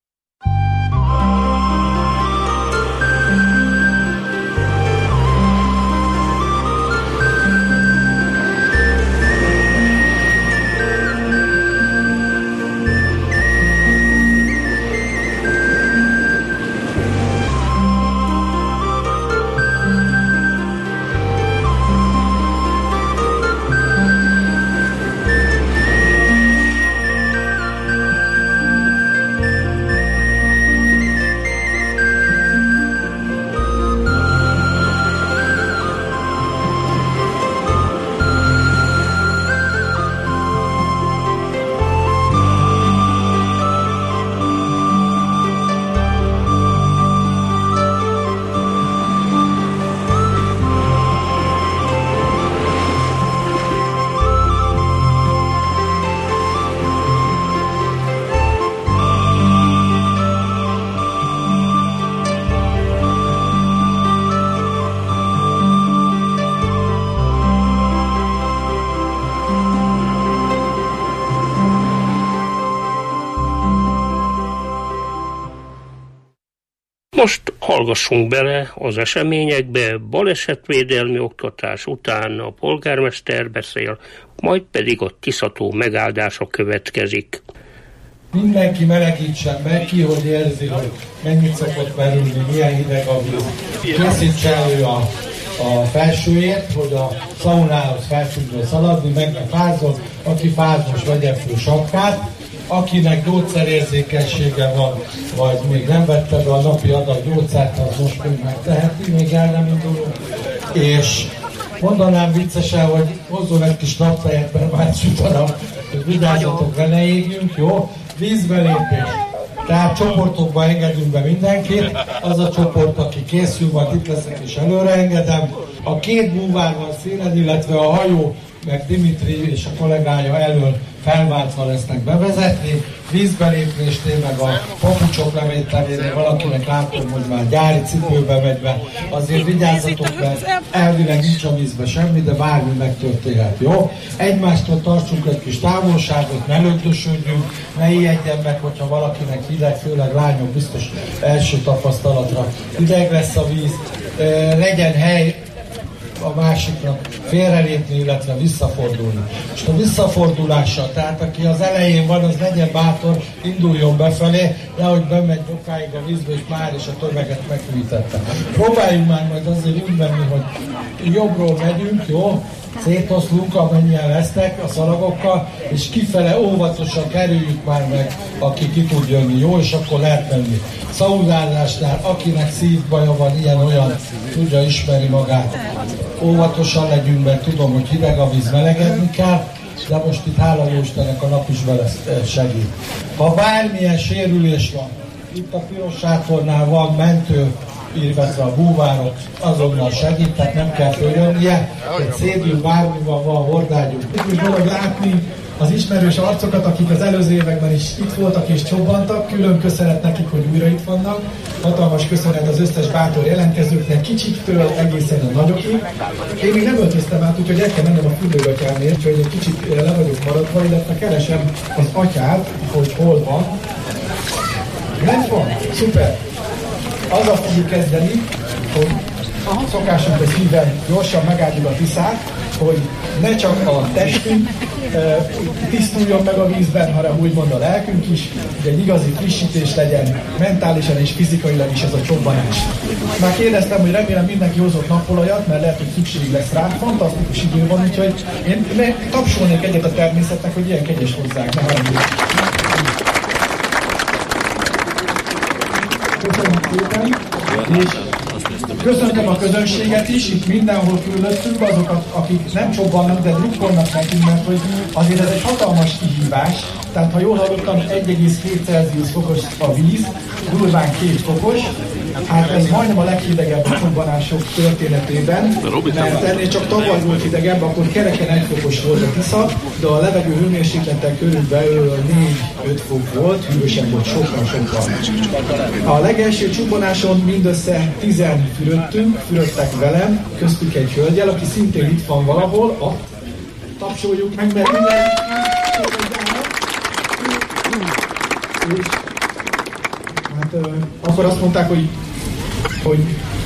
Most hallgassunk bele az eseményekbe, balesetvédelmi oktatás után a polgármester beszél, majd pedig a Tiszató megáldása következik. Mindenki melegítsen meg ki, hogy érzi, hogy mennyit szokott merülni, milyen hideg a víz. Készítse elő a, a felsőjét, hogy a szaunához fel tudjon szaladni, meg ne fázzon. Aki fáz, most vegye föl sapkát. Akinek gyógyszerérzékenysége van, vagy még nem vette be a napi adag gyógyszert, az most még megteheti, még el nem indulunk. És mondanám viccesen, hogy hozzon egy kis napfejet, mert már süt a nap, hogy vigyázzatok, be ne égjünk, jó? Vízbelépés. Tehát csoportokba engedünk be mindenkit, az a csoport, aki készül, majd itt leszek és előre engedem. A két búvár van szélen, illetve a hajó, meg Dimitri és a kollégája elől felváltva lesznek bevezetni. Vízbelépésnél, meg a papucsok levételénél valakinek látom, hogy már gyári cipőbe megy be. Azért vigyázzatok, mert elvileg nincs a vízbe semmi, de bármi megtörténhet, jó? Egymástól tartsunk egy kis távolságot, ne lögdösödjünk, ne ijedjen meg, hogyha valakinek hideg, főleg lányok biztos első tapasztalatra hideg lesz a víz. Legyen hely a másiknak félrelépni, illetve visszafordulni. És a visszafordulással, tehát aki az elején van, az legyen bátor, induljon befelé, nehogy bemegy bokáig a vízbe, és már is a tömeget meghűítette. Próbáljunk már majd azért úgy menni, hogy jobbról megyünk, jó? Szétoszlunk, amennyien lesznek a szalagokkal, és kifele óvatosan kerüljük már meg, aki ki tud jönni, jó? És akkor lehet menni. Szaudázásnál, akinek szívbaja van, ilyen-olyan, tudja, ismeri magát. Óvatosan legyünk, mert tudom, hogy hideg a víz, melegedni kell, de most itt hála jó Istennek a nap is vele segít. Ha bármilyen sérülés van, itt a piros sátornál van mentő, illetve a búvárok azonnal segít, tehát nem kell följönnie, egy szédül, bármival van, hordágyunk. Itt dolog látni az ismerős arcokat, akik az előző években is itt voltak és csobbantak, külön köszönet nekik, hogy újra itt vannak. Hatalmas köszönet az összes bátor jelentkezőknek, kicsiktől egészen a nagyokig. Én még nem öltöztem át, úgyhogy el kell mennem a fürdőgatyámért, úgyhogy egy kicsit le vagyok maradva, illetve keresem az atyát, hogy hol van. Nem van? Szuper! Azzal fogjuk kezdeni, hogy szokásunk a szíven gyorsan megálljuk a Tiszát, hogy ne csak a testünk e, tisztuljon meg a vízben, hanem úgymond a lelkünk is, hogy egy igazi frissítés legyen mentálisan és fizikailag is ez a csobbanás. Már kérdeztem, hogy remélem mindenki hozott nappolajat, mert lehet, hogy szükség lesz rá. Fantasztikus idő van, úgyhogy én tapsolnék egyet a természetnek, hogy ilyen kegyes hozzák. Ne haragudj. Köszönöm szépen, és köszöntöm a közönséget is, itt mindenhol körülöttünk, azokat, akik nem csobbannak, de drukkolnak nekünk, mert hogy azért ez egy hatalmas kihívás. Tehát ha jól hallottam, egy egész két Celsius fokos a víz, durván két fokos. Hát ez majdnem a leghidegebb a csobbanások történetében, mert ennél csak tavaly volt hidegebb, akkor kereken egy fokos volt a Tisza, de a levegő hőmérséklete körülbelül négy-öt fok volt, hűvösebb volt sokkal-sokkal. A legelső csobbanáson mindössze tizen fürödtünk, fürödtek velem, köztük egy hölgyel, aki szintén itt van valahol, a tapsoljuk meg, mert minden és hát ö, akkor azt mondták, hogy, hogy,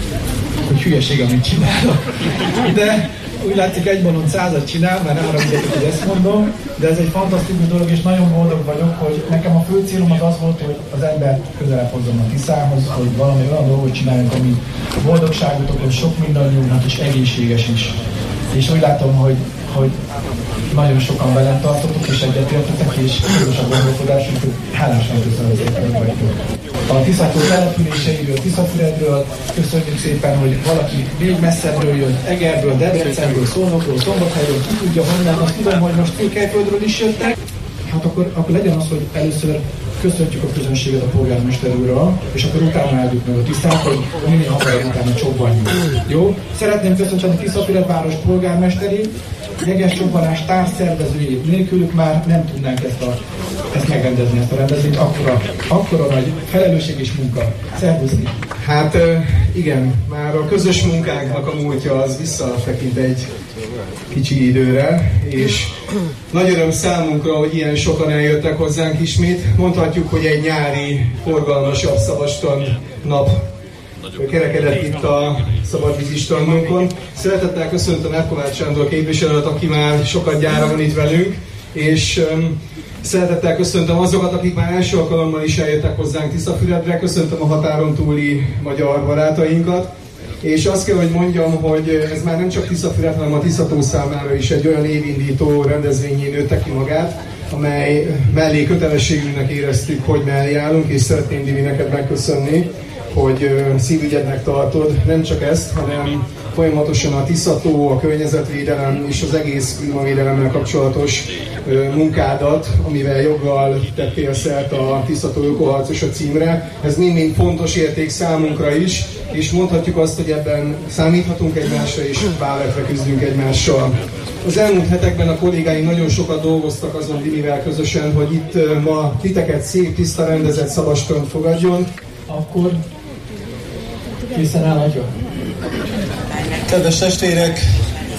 hogy hülyeség, amit csinálok. De úgy látszik, egy balon százat csinál, mert nem arra mindenki, hogy ezt mondom, de ez egy fantasztikus dolog, és nagyon boldog vagyok, hogy nekem a fő célom az az volt, hogy az embert közelebb hozzam a Tiszához, hogy valami olyan dolgot csináljunk, ami boldogságot okoz sok mindannyiunknak, és egészséges is. És úgy látom, hogy, hogy nagyon sokan velem tartotok, és egyetértetek, és közös a gondolkodásunk, hogy hálásan köszönöm szépen, hogy vagytok. A Tiszátó településeiről, Tiszafüredről köszönjük szépen, hogy valaki még messzebbről jött, Egerből, Debrecenből, Szolnokról, Szombathelyről, ki tudja honnan, azt tudom, hogy most Székelyföldről is jöttek. Hát akkor, akkor legyen az, hogy először köszöntjük a közönséget a polgármester úrral, és akkor utána álljuk meg a Tiszát, hogy minél hamarabb utána csobbanjunk. Jó? Szeretném köszönteni a Tiszafüred város polgármesterét, jeges csobbanás társszervezőjét, nélkülük már nem tudnánk ezt, a, ezt megrendezni, ezt a rendezvényt, akkora, akkora nagy felelősség és munka. Szervuzni! Hát igen, már a közös munkánknak a múltja az visszatekint egy kicsi időre, és nagy öröm számunkra, hogy ilyen sokan eljöttek hozzánk ismét. Mondhatjuk, hogy egy nyári, forgalmasabb szabadstrand nap kerekedett itt a szabadvízi strandunkon. Szeretettel köszöntöm Erkovács Sándor képviselőt, aki már sokat gyára van itt velünk, és um, szeretettel köszöntöm azokat, akik már első alkalommal is eljöttek hozzánk Tiszafüredre, köszöntöm a határon túli magyar barátainkat, és azt kell, hogy mondjam, hogy ez már nem csak Tiszafüred, hanem a Tiszató számára is egy olyan évindító rendezvényé nőtte ki magát, amely mellé kötelességünknek éreztük, hogy mellé állunk, és szeretném, Divi, neked megköszönni, hogy szívügyednek tartod nem csak ezt, hanem folyamatosan a Tiszató, a környezetvédelem és az egész klímavédelemmel kapcsolatos munkádat, amivel joggal tettél szert a Tiszató ökoharcos a címre. Ez mind-mind fontos érték számunkra is, és mondhatjuk azt, hogy ebben számíthatunk egymásra, és válletre küzdünk egymással. Az elmúlt hetekben a kollégáim nagyon sokat dolgoztak azon Dimivel közösen, hogy itt ma titeket szép, tiszta, rendezett szabadstrand fogadjon. Akkor készen áll, atya. Kedves testvérek,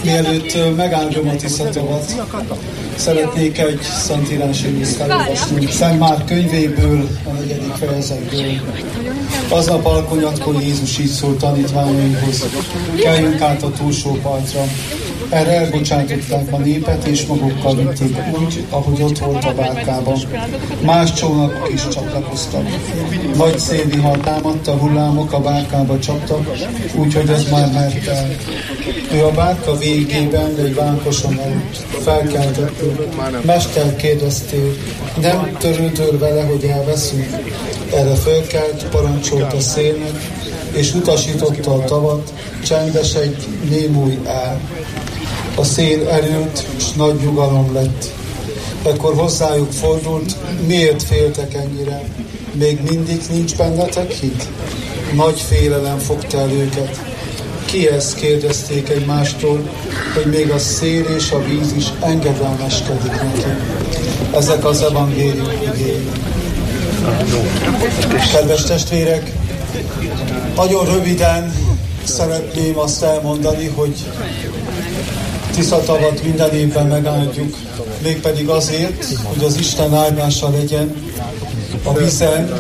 Mielőtt megáldom a Tiszatavat, szeretnék egy szentírási részt elolvasni. Szent Márk könyvéből, a negyedik fejezetből. Aznap alkonyatkor Jézus így szólt tanítványaihoz: kelljünk át a túlsó partra. Erre elbocsátották a népet, és magukkal vitték úgy, ahogy ott volt a bárkában. Más csónakok is csatlakoztak. Nagy szélvihar támadta, hullámok a bárkába csaptak, úgyhogy az már ment el. Ő a bárka végében, egy vánkoson előtt felkeltettük. Mester, kérdeztél, nem törődöl vele, hogy elveszünk? Erre fölkelt, parancsolt a szélnek, és utasította a tavat, csendesedj, némulj el. A szél elült, és nagy nyugalom lett. Ekkor hozzájuk fordult: miért féltek ennyire? Még mindig nincs bennetek hit? Nagy félelem fogta el őket. Ki ez? Kérdezték egymástól, hogy még a szél és a víz is engedelmeskedik neki. Ezek az evangélium igéi. Kedves testvérek, nagyon röviden szeretném azt elmondani, hogy Tiszatavat minden évben megáldjuk, mégpedig azért, hogy az Isten áldása legyen a vízen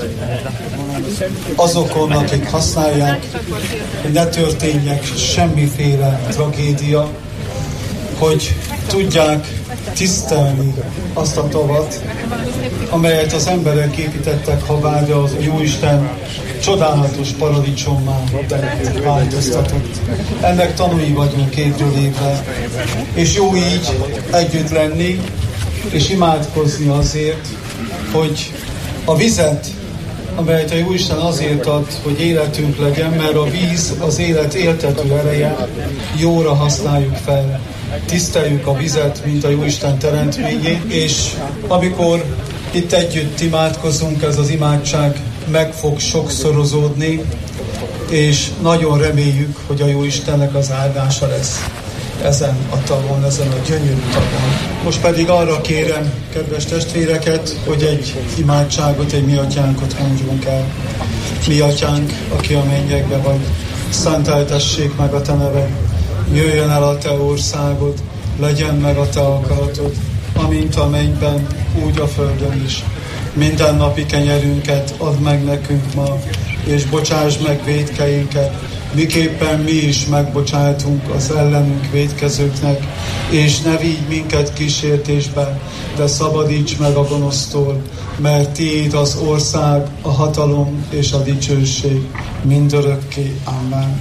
azokon, akik használják, hogy ne történjek semmiféle tragédia, hogy tudják tisztelni azt a tavat, amelyet az emberek építettek, ha várja az Jóisten csodálatos paradicsommá változtatott. Ennek tanúi vagyunk évről évre. És jó így együtt lenni, és imádkozni azért, hogy a vizet, amelyet a Jóisten azért ad, hogy életünk legyen, mert a víz az élet éltető ereje, jóra használjuk fel. Tiszteljük a vizet, mint a Jóisten teremtményét, és amikor itt együtt imádkozunk, ez az imádság meg fog sokszorozódni, és nagyon reméljük, hogy a Jóistennek az áldása lesz ezen a tavon, ezen a gyönyörű tavon. Most pedig arra kérem, kedves testvéreket, hogy egy imádságot, egy mi atyánkot mondjunk el. Mi atyánk, aki a mennyekbe vagy, szenteltessék meg a te neved, jöjjön el a te országod, legyen meg a te akaratod, amint a mennyben, úgy a földön is. Minden napi kenyerünket add meg nekünk ma, és bocsáss meg vétkeinket, miképpen mi is megbocsátunk az ellenünk vétkezőknek, és ne vigy minket kísértésbe, de szabadíts meg a gonosztól, mert tiéd az ország, a hatalom és a dicsőség mindörökké. Amen.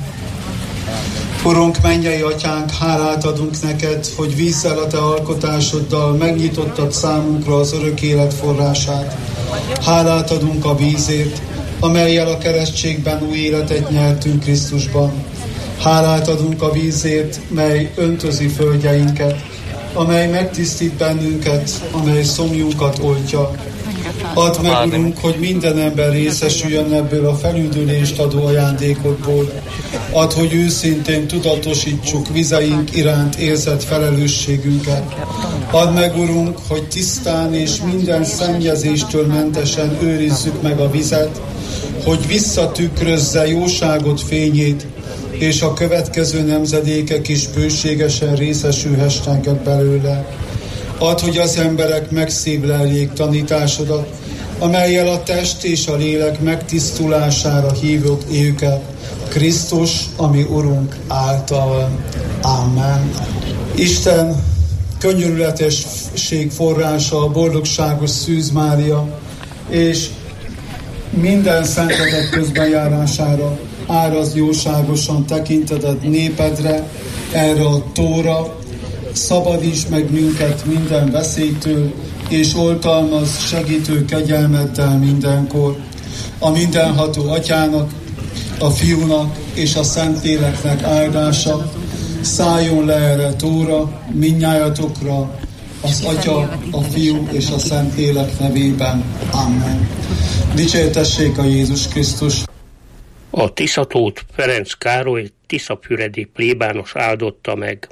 Urunk, mennyei atyánk, hálát adunk neked, hogy vízzel, a te alkotásoddal megnyitottad számunkra az örök élet forrását. Hálát adunk a vízért, amellyel a keresztségben új életet nyertünk Krisztusban. Hálát adunk a vízért, mely öntözi földjeinket, amely megtisztít bennünket, amely szomjunkat oltja. Add meg, Urunk, hogy minden ember részesüljön ebből a felüldülést adó ajándékodból. Add, hogy őszintén tudatosítsuk vizeink iránt érzett felelősségünket. Add meg, Urunk, hogy tisztán és minden szennyezéstől mentesen őrizzük meg a vizet, hogy visszatükrözze jóságot fényét, és a következő nemzedékek is bőségesen részesülhessenek belőle. Add, hogy az emberek megszívleljék tanításodat, amellyel a test és a lélek megtisztulására hívjuk őket, Krisztus, ami Urunk által. Amen. Isten könyörületesség forrása, a boldogságos Szűz Mária, és minden szentetek közbenjárására áraz jóságosan tekinteted népedre, erre a tóra, szabadíts meg minket minden veszélytől, és oltalmaz segítő kegyelmeddel mindenkor. A mindenható Atyának, a Fiúnak és a Szentléleknek áldása szálljon le erre tóra, mindnyájatokra, az Atya, a Fiú és a Szentlélek nevében. Amen. Dicsértessék a Jézus Krisztus! A Tiszatót Ferenc Károly tiszapüredi plébános áldotta meg.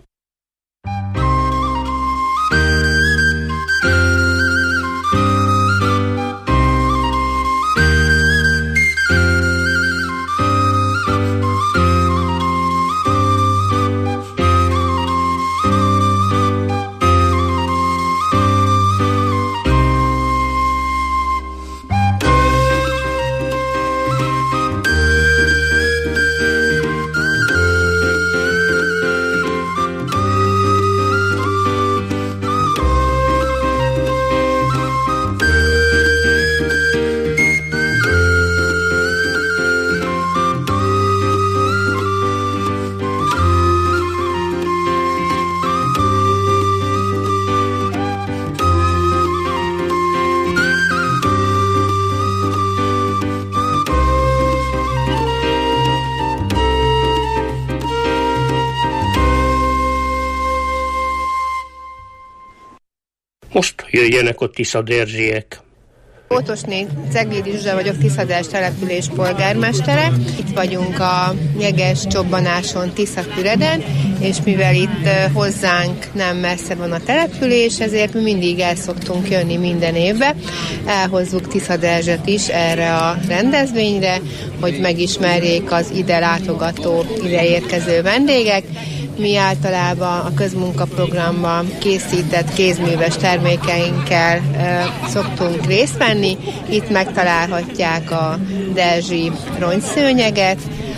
Most jöjjenek a tiszadérzsiek. Ótosné Ceglédi Zsuzsa vagyok, Tiszaders település polgármestere. Itt vagyunk a jeges csobbanáson Tiszafüreden, és mivel itt hozzánk nem messze van a település, ezért mi mindig el szoktunk jönni minden évbe. Elhozzuk Tiszaderzset is erre a rendezvényre, hogy megismerjék az ide látogató, ide érkező vendégek. Mi általában a közmunkaprogramban készített kézműves termékeinkkel e, szoktunk részt venni. Itt megtalálhatják a derzsi rongyszőnyeget,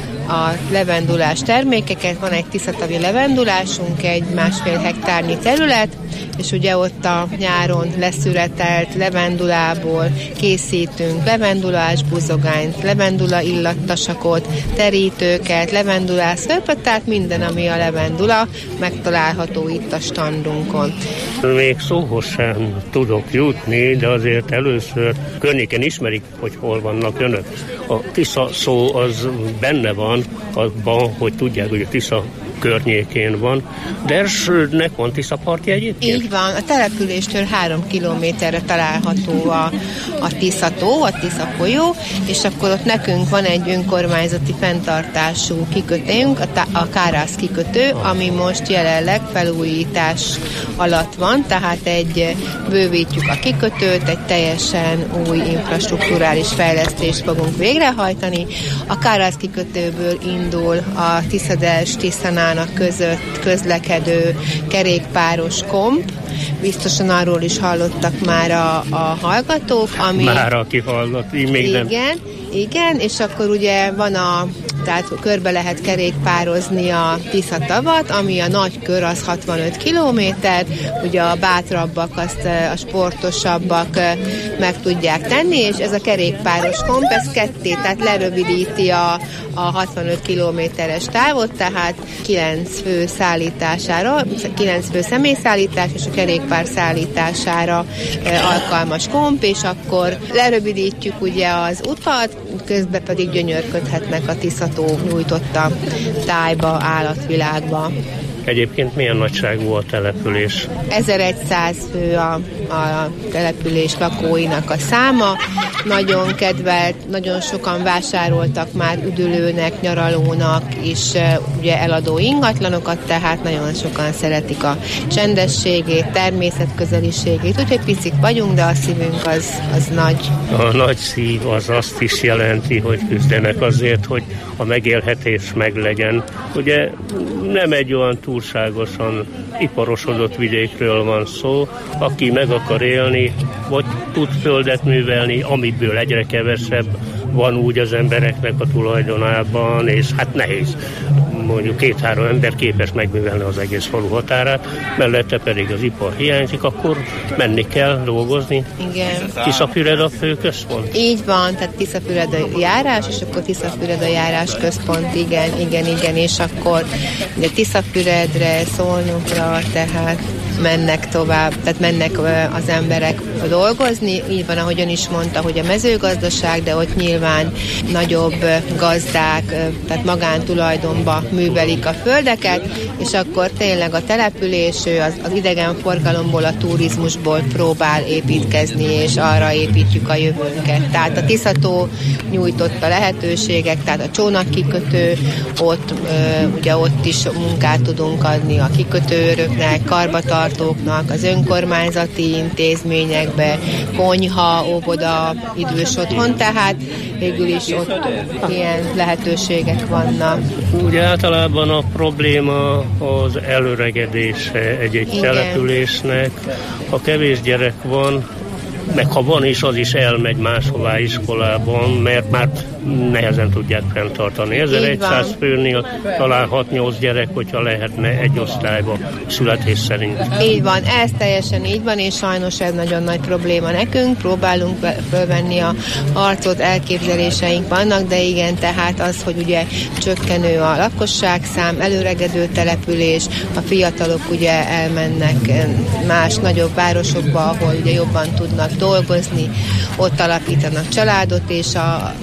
a levendulás termékeket. Van egy tiszatavi levendulásunk, egy másfél hektárnyi terület, és ugye ott a nyáron leszüretelt levendulából készítünk levendulás buzogányt, levendula illattasakot, terítőket, levendulás szörpöt, tehát minden, ami a levendula, megtalálható itt a standunkon. Még szóhoz sem tudok jutni, de azért először környéken ismerik, hogy hol vannak önök. A Tisza szó az benne van abban, hogy tudják, hogy a Tisza környékén van. Derzsnek van Tiszapartja egyébként? Így van, a településtől három kilométerre található a, a Tisza-tó, a Tisza-folyó, és akkor ott nekünk van egy önkormányzati fenntartású kikötőnk, a, tá- a Kárász kikötő, ami most jelenleg felújítás alatt van, tehát egy bővítjük a kikötőt, egy teljesen új infrastrukturális fejlesztést fogunk végrehajtani. A Kárász kikötőből indul a Tiszaders-Tiszanának között közlekedő kerékpáros komp. Biztosan arról is hallottak már a, a hallgatók, ami... Már aki hallott, így még igen, nem. Igen, igen, és akkor ugye van a... Tehát körbe lehet kerékpározni a Tisza-tavat, ami a nagy kör az hatvanöt kilométer, ugye a bátrabbak, azt a sportosabbak meg tudják tenni, és ez a kerékpáros komp, ez ketté, tehát lerövidíti a, a hatvanöt kilométeres távot, tehát kilenc fő szállítására, kilenc fő személyszállítás és a kerékpár szállítására alkalmas komp, és akkor lerövidítjük ugye az utat, közben pedig gyönyörködhetnek a Tisza-tó nyújtotta tájba, állatvilágba. Egyébként milyen nagyságú a település? ezerszáz fő a, a település lakóinak a száma. Nagyon kedvelt, nagyon sokan vásároltak már üdülőnek, nyaralónak és ugye eladó ingatlanokat, tehát nagyon sokan szeretik a csendességét, természetközeliségét. Úgyhogy picik vagyunk, de a szívünk az, az nagy. A nagy szív az azt is jelenti, hogy küzdenek azért, hogy a megélhetés meglegyen. Ugye nem egy olyan túlságosan iparosodott vidékről van szó, aki meg akar élni, vagy tud földet művelni, amiből egyre kevesebb van úgy az embereknek a tulajdonában, és hát nehéz. Mondjuk két-három ember képes megművelni az egész falu határát, mellette pedig az ipar hiányzik, akkor menni kell dolgozni. Igen. Tiszafüred a fő központ? Így van, tehát Tiszafüred a járás, és akkor Tiszafüred a járás központ, igen, igen, igen, és akkor ugye Tiszafüredre, Szolnokra, tehát mennek tovább, tehát mennek az emberek dolgozni. Így van, ahogy ön is mondta, hogy a mezőgazdaság, de ott nyilván nagyobb gazdák, tehát magántulajdonba művelik a földeket, és akkor tényleg a település az, az idegenforgalomból, a turizmusból próbál építkezni, és arra építjük a jövőnket. Tehát a Tisza-tó nyújtotta lehetőségek, tehát a csónakkikötő, ott ugye ott is munkát tudunk adni a kikötőröknek, karbantartóknak, az önkormányzati intézményekbe, konyha, óvoda, idős otthon, tehát végül is ott ilyen lehetőségek vannak. Ugye általában a probléma az előregedése egy-egy Igen. településnek. Ha kevés gyerek van, meg ha van is, az is elmegy máshová iskolában, mert már nehezen tudják fenntartani. ezerszáz főnél talán hat-nyolc gyerek, hogyha lehetne egy osztályba születés szerint. Így van, ez teljesen így van, és sajnos ez nagyon nagy probléma nekünk. Próbálunk fölvenni a harcot, elképzeléseink vannak, de igen, tehát az, hogy ugye csökkenő a lakosságszám, előregedő település, a fiatalok ugye elmennek más nagyobb városokba, ahol ugye jobban tudnak dolgozni, ott alapítanak családot, és a, tehát nincs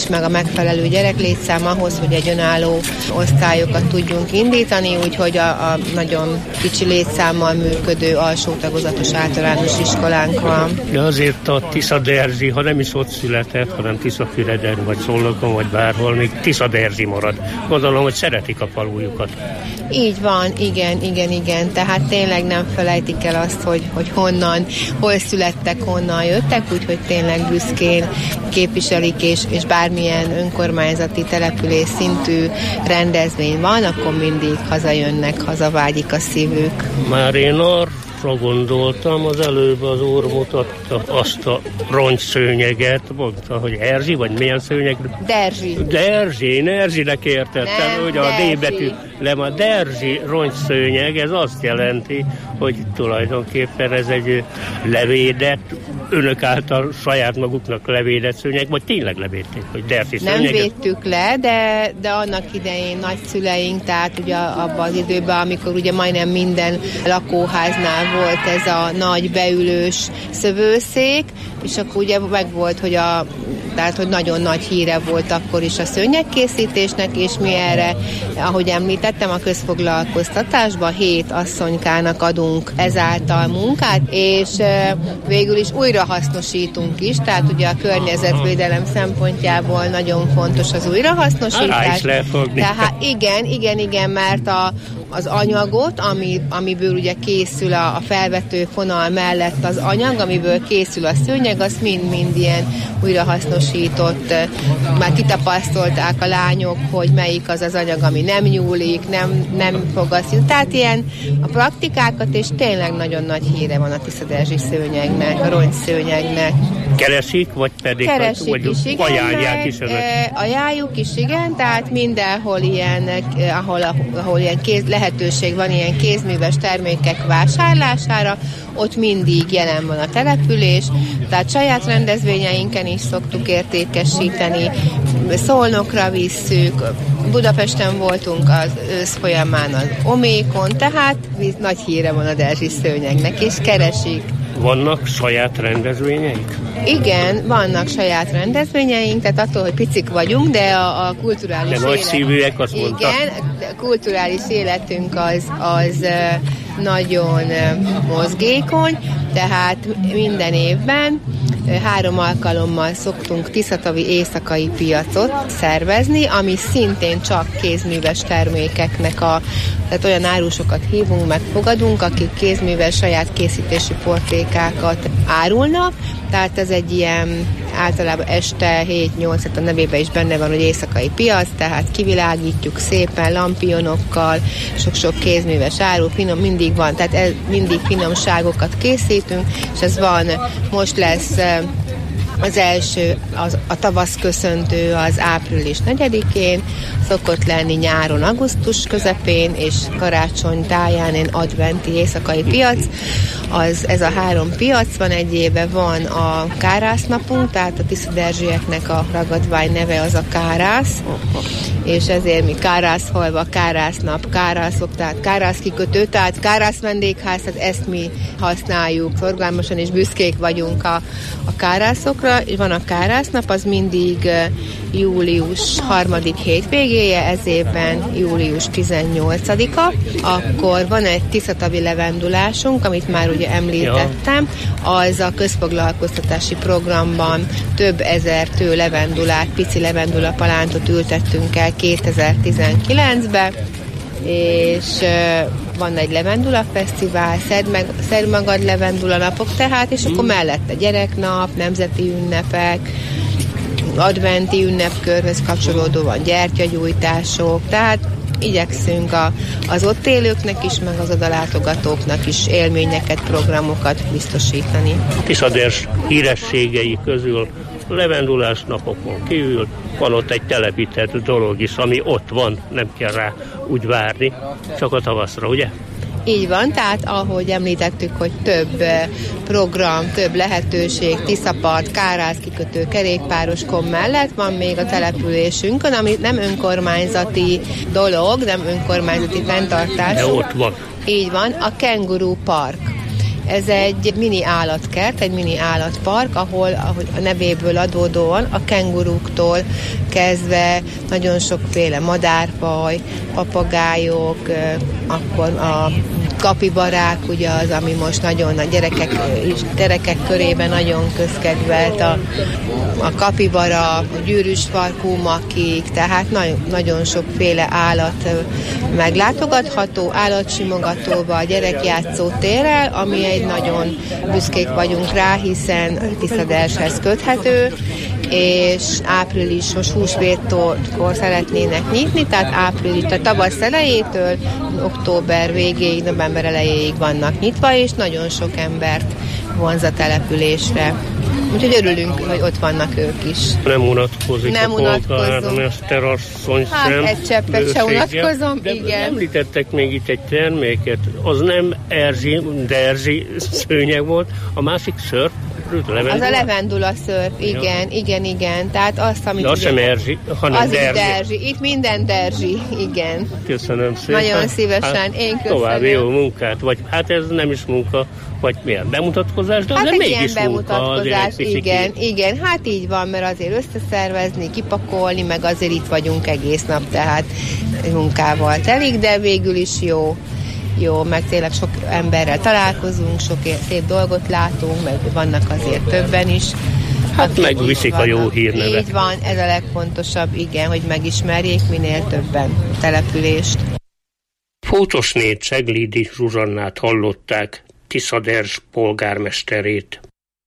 nincs meg a megfelelő gyereklétszám ahhoz, hogy egy önálló osztályokat tudjunk indítani, úgyhogy a, a nagyon kicsi létszámmal működő alsó tagozatos általános iskolánk van. De azért a Tiszaderzsi, ha nem is ott született, hanem Tiszafüreden, vagy Szolnokon, vagy bárhol, még Tiszaderzsi marad. Gondolom, hogy szeretik a falujukat. Így van, igen, igen, igen. Tehát tényleg nem felejtik el azt, hogy, hogy honnan, hol születtek, honnan jöttek, úgyhogy tényleg büszkén képviselik, és, és bármilyen önkormányzati település szintű rendezvény van, akkor mindig hazajönnek, hazavágyik a szívük. Már én arra gondoltam, az előbb az úr mutatta azt a rongyszőnyeget, mondta, hogy Erzsi, vagy milyen szőnyeg? Derzsi. Derzsi, én Erzsinek értettem, hogy a D betű, nem a Derzsi rongyszőnyeg, ez azt jelenti, hogy tulajdonképpen ez egy levédett, önök által saját maguknak levédett szőnyeg, vagy tényleg levédték, hogy Derzsi szőnyeg? Nem védtük le, de, de annak idején nagyszüleink, tehát ugye abban az időben, amikor ugye majdnem minden lakóháznál volt ez a nagy beülős szövőszék, és akkor ugye meg volt, hogy a tehát, hogy nagyon nagy híre volt akkor is a szőnyegkészítésnek, és mi erre, ahogy említettem, a közfoglalkoztatásban hét asszonykának adunk ezáltal munkát, és végül is újrahasznosítunk is, tehát ugye a környezetvédelem szempontjából nagyon fontos az újrahasznosítás. Tehát igen, igen, igen, mert a az anyagot, ami, amiből ugye készül a, a felvető fonal mellett az anyag, amiből készül a szőnyeg, az mind-mind ilyen újrahasznosított, már kitapasztolták a lányok, hogy melyik az az anyag, ami nem nyúlik, nem, nem fogasztjuk. Tehát ilyen a praktikákat, és tényleg nagyon nagy híre van a tiszaderzsi szőnyegnek, a rongyszőnyegnek. Keresik, vagy pedig Keresik vagy, is, igen, ajánlják is önök? Ajánljuk is, igen, tehát mindenhol ilyen, ahol, ahol ilyen kéz, lehetőség van ilyen kézműves termékek vásárlására, ott mindig jelen van a település, tehát saját rendezvényeinken is szoktuk értékesíteni, Szolnokra visszük, Budapesten voltunk az ősz folyamán az Omékon, tehát nagy híre van a derzsi szőnyegnek, és keresik. Vannak saját rendezvényeik? Igen, vannak saját rendezvényeink, tehát attól, hogy picik vagyunk, de a, a kulturális de élet... nagy szívűek, azt mondta. Igen, a kulturális életünk az, az nagyon mozgékony, tehát minden évben három alkalommal szoktunk tiszatavi éjszakai piacot szervezni, ami szintén csak kézműves termékeknek a, tehát olyan árusokat hívunk, megfogadunk, akik kézműves saját készítésű portékákat árulnak, tehát ez egy ilyen általában este hét-nyolc, a nevében is benne van, hogy éjszakai piac, tehát kivilágítjuk szépen lampionokkal, sok-sok kézműves áru, finom, mindig van, tehát ez, mindig finomságokat készítünk, és ez van, most lesz az első, az, a tavasz köszöntő az április negyedikén, szokott lenni nyáron, augusztus közepén, és karácsony táján egy adventi éjszakai piac. Az, ez a három piac van, egy éve van a kárásznapunk, tehát a tiszaderzsieknek a ragadvány neve az a kárász, és ezért mi kárászhalva, kárásznap, kárászok, tehát kárászkikötő, tehát kárász vendégház, tehát ezt mi használjuk, szorgalmasan és büszkék vagyunk a, a kárászokra, és van a kárásznap, az mindig július harmadik hétvégéje, ez évben július tizennyolcadika, akkor van egy tiszatavi levendulásunk, amit már ugye említettem, az a közfoglalkoztatási programban több ezer tő levendulát, pici levendulapalántot ültettünk el kétezer-tizenkilencben, és van egy levendula fesztivál, szedd, meg, szedd magad levendula napok tehát, és akkor mellette gyereknap, nemzeti ünnepek, adventi ünnepkörhöz kapcsolódóan gyertyagyújtások, tehát igyekszünk a, az ott élőknek is, meg az odalátogatóknak is élményeket, programokat biztosítani. Tiszaderzs hírességei közül levendulás napokon kívül van ott egy telepített dolog is, ami ott van, nem kell rá úgy várni, csak a tavaszra, ugye? Így van, tehát ahogy említettük, hogy több program, több lehetőség, Tiszapart, Kárászkikötő, kerékpároskon mellett van még a településünkön, ami nem önkormányzati dolog, nem önkormányzati fenntartású. De ott van. Így van, a Kenguru Park. Ez egy mini állatkert, egy mini állatpark, ahol ahogy a nevéből adódóan a kengurúktól kezdve nagyon sokféle madárfaj, papagájok, akkor a kapibarák, ugye az, ami most nagyon a gyerekek, gyerekek körében nagyon közkedvelt, a, a kapibara, a gyűrűs farkú makik, tehát nagyon, nagyon sokféle állat meglátogatható, állatsimogatóba, a gyerekjátszó térrel, ami egy nagyon büszkék vagyunk rá, hiszen Tiszaderzshez köthető, és áprilisos húsvétkor szeretnének nyitni, tehát április, tehát tavasz elejétől október végéig, november elejéig vannak nyitva, és nagyon sok embert vonz a településre. Úgyhogy örülünk, hogy ott vannak ők is. Nem unatkozik Nem a polgármesterasszony hát sem. Hát egy cseppet se unatkozom, de igen. Említettek még itt egy terméket, az nem erzsi, de erzsi szőnyeg volt, a másik szörp. Levendula? Az a levendula szörp, igen, ja. igen, igen. Tehát azt, amit... De az sem erzsi, hanem az derzsi. derzsi. Itt minden derzsi, igen. Köszönöm szépen. Nagyon szívesen, hát, én köszönöm. További jó munkát, vagy hát ez nem is munka, vagy milyen bemutatkozás, de, hát de mégis ilyen munka. bemutatkozás, igen, igen, hát így van, mert azért összeszervezni, kipakolni, meg azért itt vagyunk egész nap, tehát munkával telik, de végül is jó. Jó, meg tényleg sok emberrel találkozunk, sok szép dolgot látunk, meg vannak azért többen is. Hát megviszik a jó hírnevet. Így van, ez a legfontosabb, igen, hogy megismerjék minél többen a települést. Fótosné Ceglidi Zsuzsannát hallották, Tiszaderzs polgármesterét.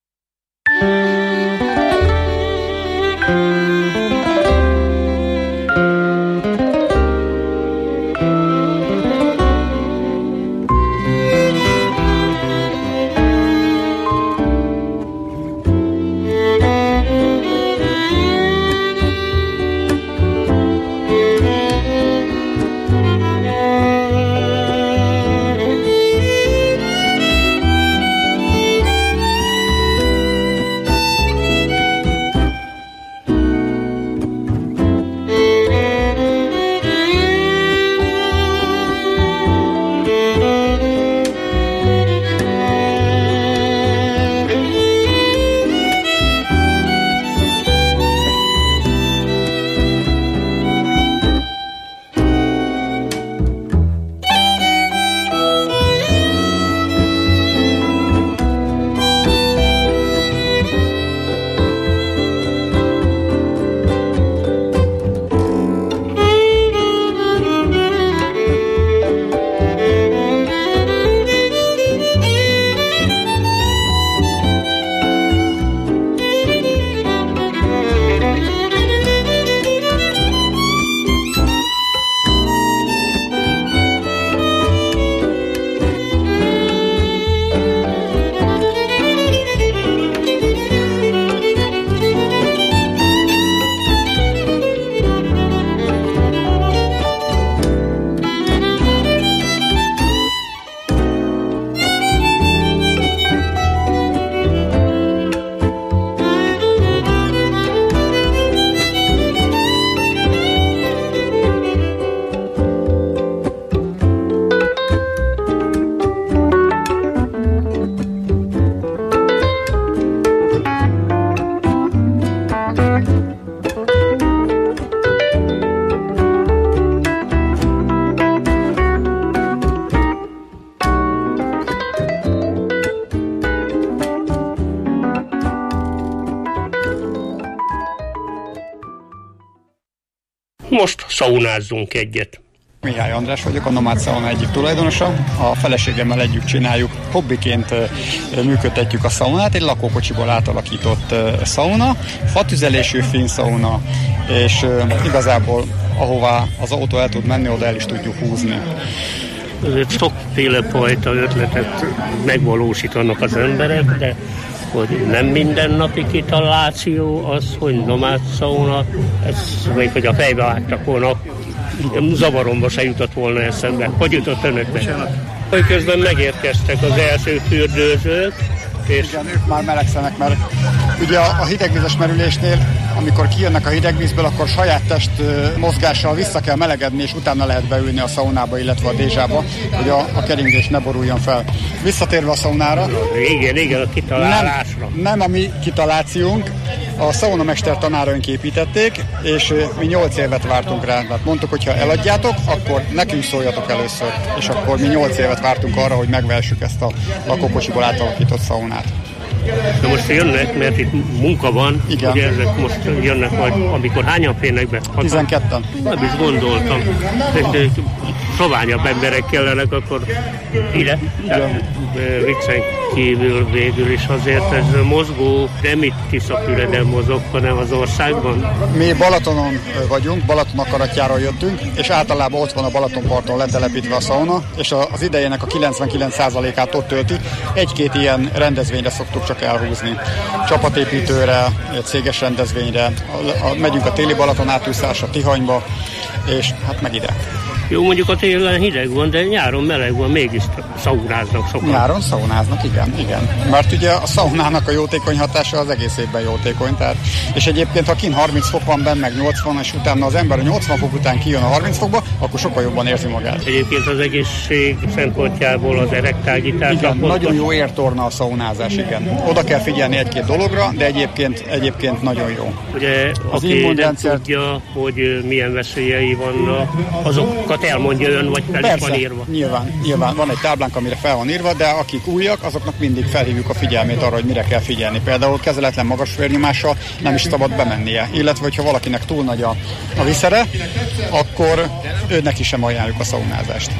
Most szaunázzunk egyet. Mihály András vagyok, a Nomád Sauna egyik tulajdonosa. A feleségemmel együtt csináljuk, hobbiként működtetjük a szaunát, egy lakókocsiból átalakított szauna, fatüzelésű finn szauna, és igazából ahová az autó el tud menni, oda el is tudjuk húzni. Ezért sokféle fajta ötletet megvalósítanak az emberek, de hogy nem mindennapi kitaláció az, hogy nomád szauna, ez, vagy hogy a fejbe vágtak volna, zavaromba se jutott volna eszembe. Hogy jutott önöknek? Hogy közben megérkeztek az első fürdőzők, melegítés. Igen, ők már melegszenek, mert ugye a, a hidegvízes merülésnél, amikor kijönnek a hidegvízből, akkor saját test mozgással vissza kell melegedni, és utána lehet beülni a szaunába, illetve a dézsába, hogy a, a keringés ne boruljon fel. Visszatérve a szaunára. Igen, igen, a kitalálásra. Nem, nem a mi kitalációnk, a szaunamester tanáraink építették, és mi nyolc évet vártunk rá. Tehát mondtuk, hogy ha eladjátok, akkor nekünk szóljatok először, és akkor mi nyolc évet vártunk arra, hogy megvehessük ezt a lakókocsiból átalakított szaunát. Na most jönnek, mert itt munka van. Igen. Ugye ezek most jönnek majd, amikor hányan férnek be? tizenketten. Nem is gondoltam. Soványabb emberek kellenek akkor ide. Viccen kívül végül is azért ez mozgó, nem itt Tiszapüreden mozog, hanem az országban. Mi Balatonon vagyunk, Balaton akaratjáról jöttünk, és általában ott van a Balatonparton letelepítve a szauna, és az idejének a kilencvenkilenc százalékát ott tölti. Egy-két ilyen rendezvényre szoktuk csak elhúzni. Csapatépítőre, céges rendezvényre, a, a, megyünk a téli Balaton átúszásra Tihanyba, és hát meg ide. Jó, mondjuk a télen hideg van, de nyáron meleg van, mégis szaunáznak sokan. Nyáron szaunáznak, igen, igen. Mert ugye a szaunának a jótékony hatása az egész évben jótékony, tehát, és egyébként ha kint harminc fok van benne, meg nyolcvan, és utána az ember a nyolcvan fok után kijön a harminc fokba, akkor sokkal jobban érzi magát. Egyébként az egészség szempontjából az erektágítás. Igen, nagyon jó értorna a szaunázás, igen. Oda kell figyelni egy-két dologra, de egyébként, egyébként nagyon jó. Ugye, az aki immunrendszer... nem tudja, hogy milyen veszélyei vannak, azokat elmondja ön, vagy fel is van írva? Nyilván, nyilván van egy táblánk, amire fel van írva, de akik újak, azoknak mindig felhívjuk a figyelmét arra, hogy mire kell figyelni. Például kezeletlen magas vérnyomással nem is szabad bemennie. Illetve, hogyha valakinek túl nagy a, a viszere, akkor őnek is sem ajánljuk a szaunázást.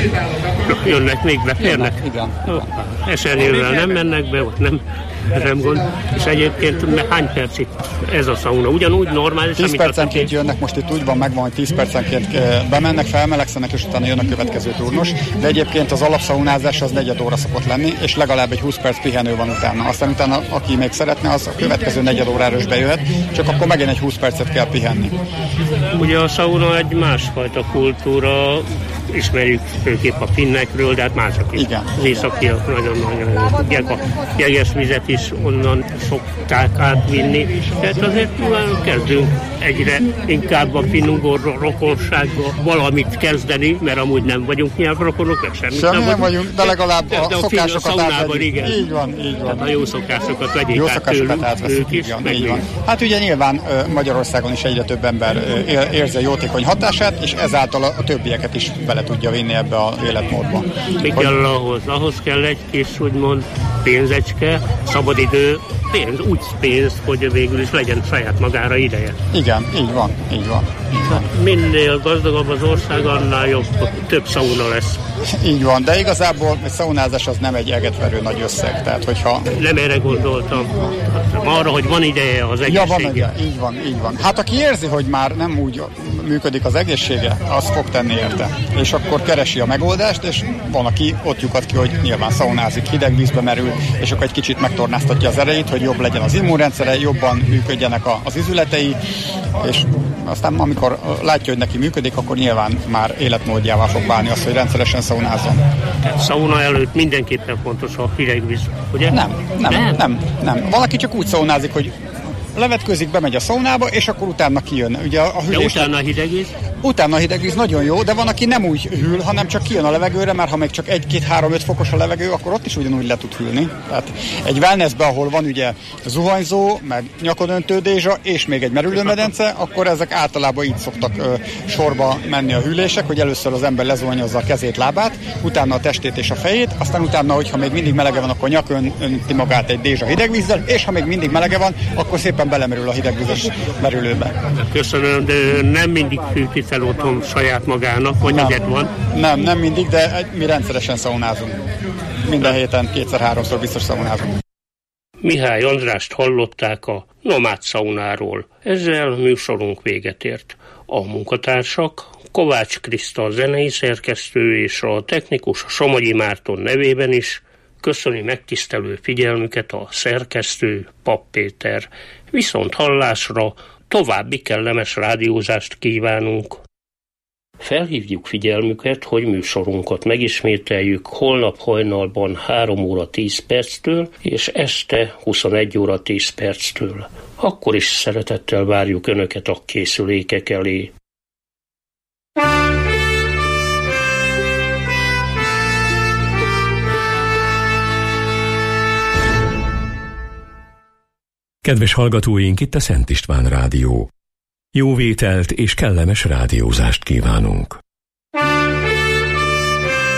Jönnek még be, férnek? Igen. Esernyővel nem mennek be, ott nem, nem gond. És egyébként hány perc itt ez a szauna? Ugyanúgy normális? tíz percenként jönnek, most itt úgy van, megvan, hogy tíz percenként bemennek, felmelegszenek, és utána jön a következő turnos. De egyébként az alapszaunázás az negyed óra szokott lenni, és legalább egy húsz perc pihenő van utána. Aztán utána, aki még szeretne, az a következő negyed órára is bejöhet, csak akkor megint egy húsz percet kell pihenni. Ugye a szauna egy másfajta kultúra, ismerjük főképp a finnekről, de hát mások is. Igen. Az északiak nagyon-nagyon tudják, a jeges vizet is onnan szokták átvinni. Tehát azért már kezdünk egyre inkább a finnugor rokonsággal valamit kezdeni, mert amúgy nem vagyunk nyelvrokonok, meg semmit Semmi nem vagyunk, vagyunk, de legalább de, a de a szokásokat átvenni. Igen. Így van, így van. Tehát a jó szokásokat vegyék jó át szokásokat tőlük, átveszik, ők is, igen, így van. Hát ugye nyilván Magyarországon is egyre több ember érzi a jótékony hatását, és ezáltal a többieket is bele tudja vinni ebbe az életmódba. Mi hogy... kell ahhoz? Ahhoz kell egy kis, úgymond, pénzecske, szabadidő, pénz, úgy pénz, hogy végül is legyen saját magára ideje. Igen, így van, így van. Így van. Minél gazdagabb az ország, annál jobb, több szauna lesz. Így van, de igazából egy szaunázás az nem egy egetverő nagy összeg, tehát hogyha... Nem erre gondoltam, arra, hogy van ideje az egészsége. Ja, van ideje, így van, így van. Hát aki érzi, hogy már nem úgy működik az egészsége, az fog tenni érte. És akkor keresi a megoldást, és van, aki ott lyukat ki, hogy nyilván szaunázik, hideg vízbe merül, és akkor egy kicsit megtornáztatja az erejét, hogy jobb legyen az immunrendszere, jobban működjenek az izületei, és aztán amikor látja, hogy neki működik, akkor nyilván már életmódjává fog válni az, hogy rendszeresen szaunázzon. Tehát szauna előtt mindenképpen fontos a hideg víz, ugye? Nem, nem, nem, nem, nem. Valaki csak úgy szaunázik, hogy levetkőzik, bemegy a szaunába, és akkor utána kijön. Ugye a hűlés... De utána a hideg víz? Utána a hideg víz nagyon jó, de van, aki nem úgy hűl, hanem csak kijön a levegőre, mert ha még csak egy-két-három-öt fokos a levegő, akkor ott is ugyanúgy le tud hűlni. Tehát egy wellnessbe, ahol van ugye zuhanyzó, meg nyakodöntő dézsa, és még egy merülőmedence, akkor ezek általában így szoktak ö, sorba menni a hűlések, hogy először az ember lezuhanyozza a kezét, lábát, utána a testét és a fejét, aztán utána, hogyha még mindig melege van, akkor nyakönti magát egy dézsa hidegvízzel, és ha még mindig melege van, akkor szépen belemerül a hidegvizes merülőbe. Köszönöm, de nem mindig fűti fel otthon saját magának, vagy nem, egyet van? Nem, nem mindig, de mi rendszeresen szaunázunk. Minden héten kétszer-háromszor biztos szaunázunk. Mihály Andrást hallották a Nomád szaunáról. Ezzel műsorunk véget ért. A munkatársak Kovács Kriszta a zenei szerkesztő és a technikus Somogyi Márton nevében is köszöni megtisztelő figyelmüket a szerkesztő Papp Péter. Viszont hallásra, további kellemes rádiózást kívánunk. Felhívjuk figyelmüket, hogy műsorunkat megismételjük holnap hajnalban három óra tíz perctől, és este huszonegy óra tíz perctől. Akkor is szeretettel várjuk Önöket a készülékek elé. Kedves hallgatóink, itt a Szent István Rádió. Jó vételt és kellemes rádiózást kívánunk!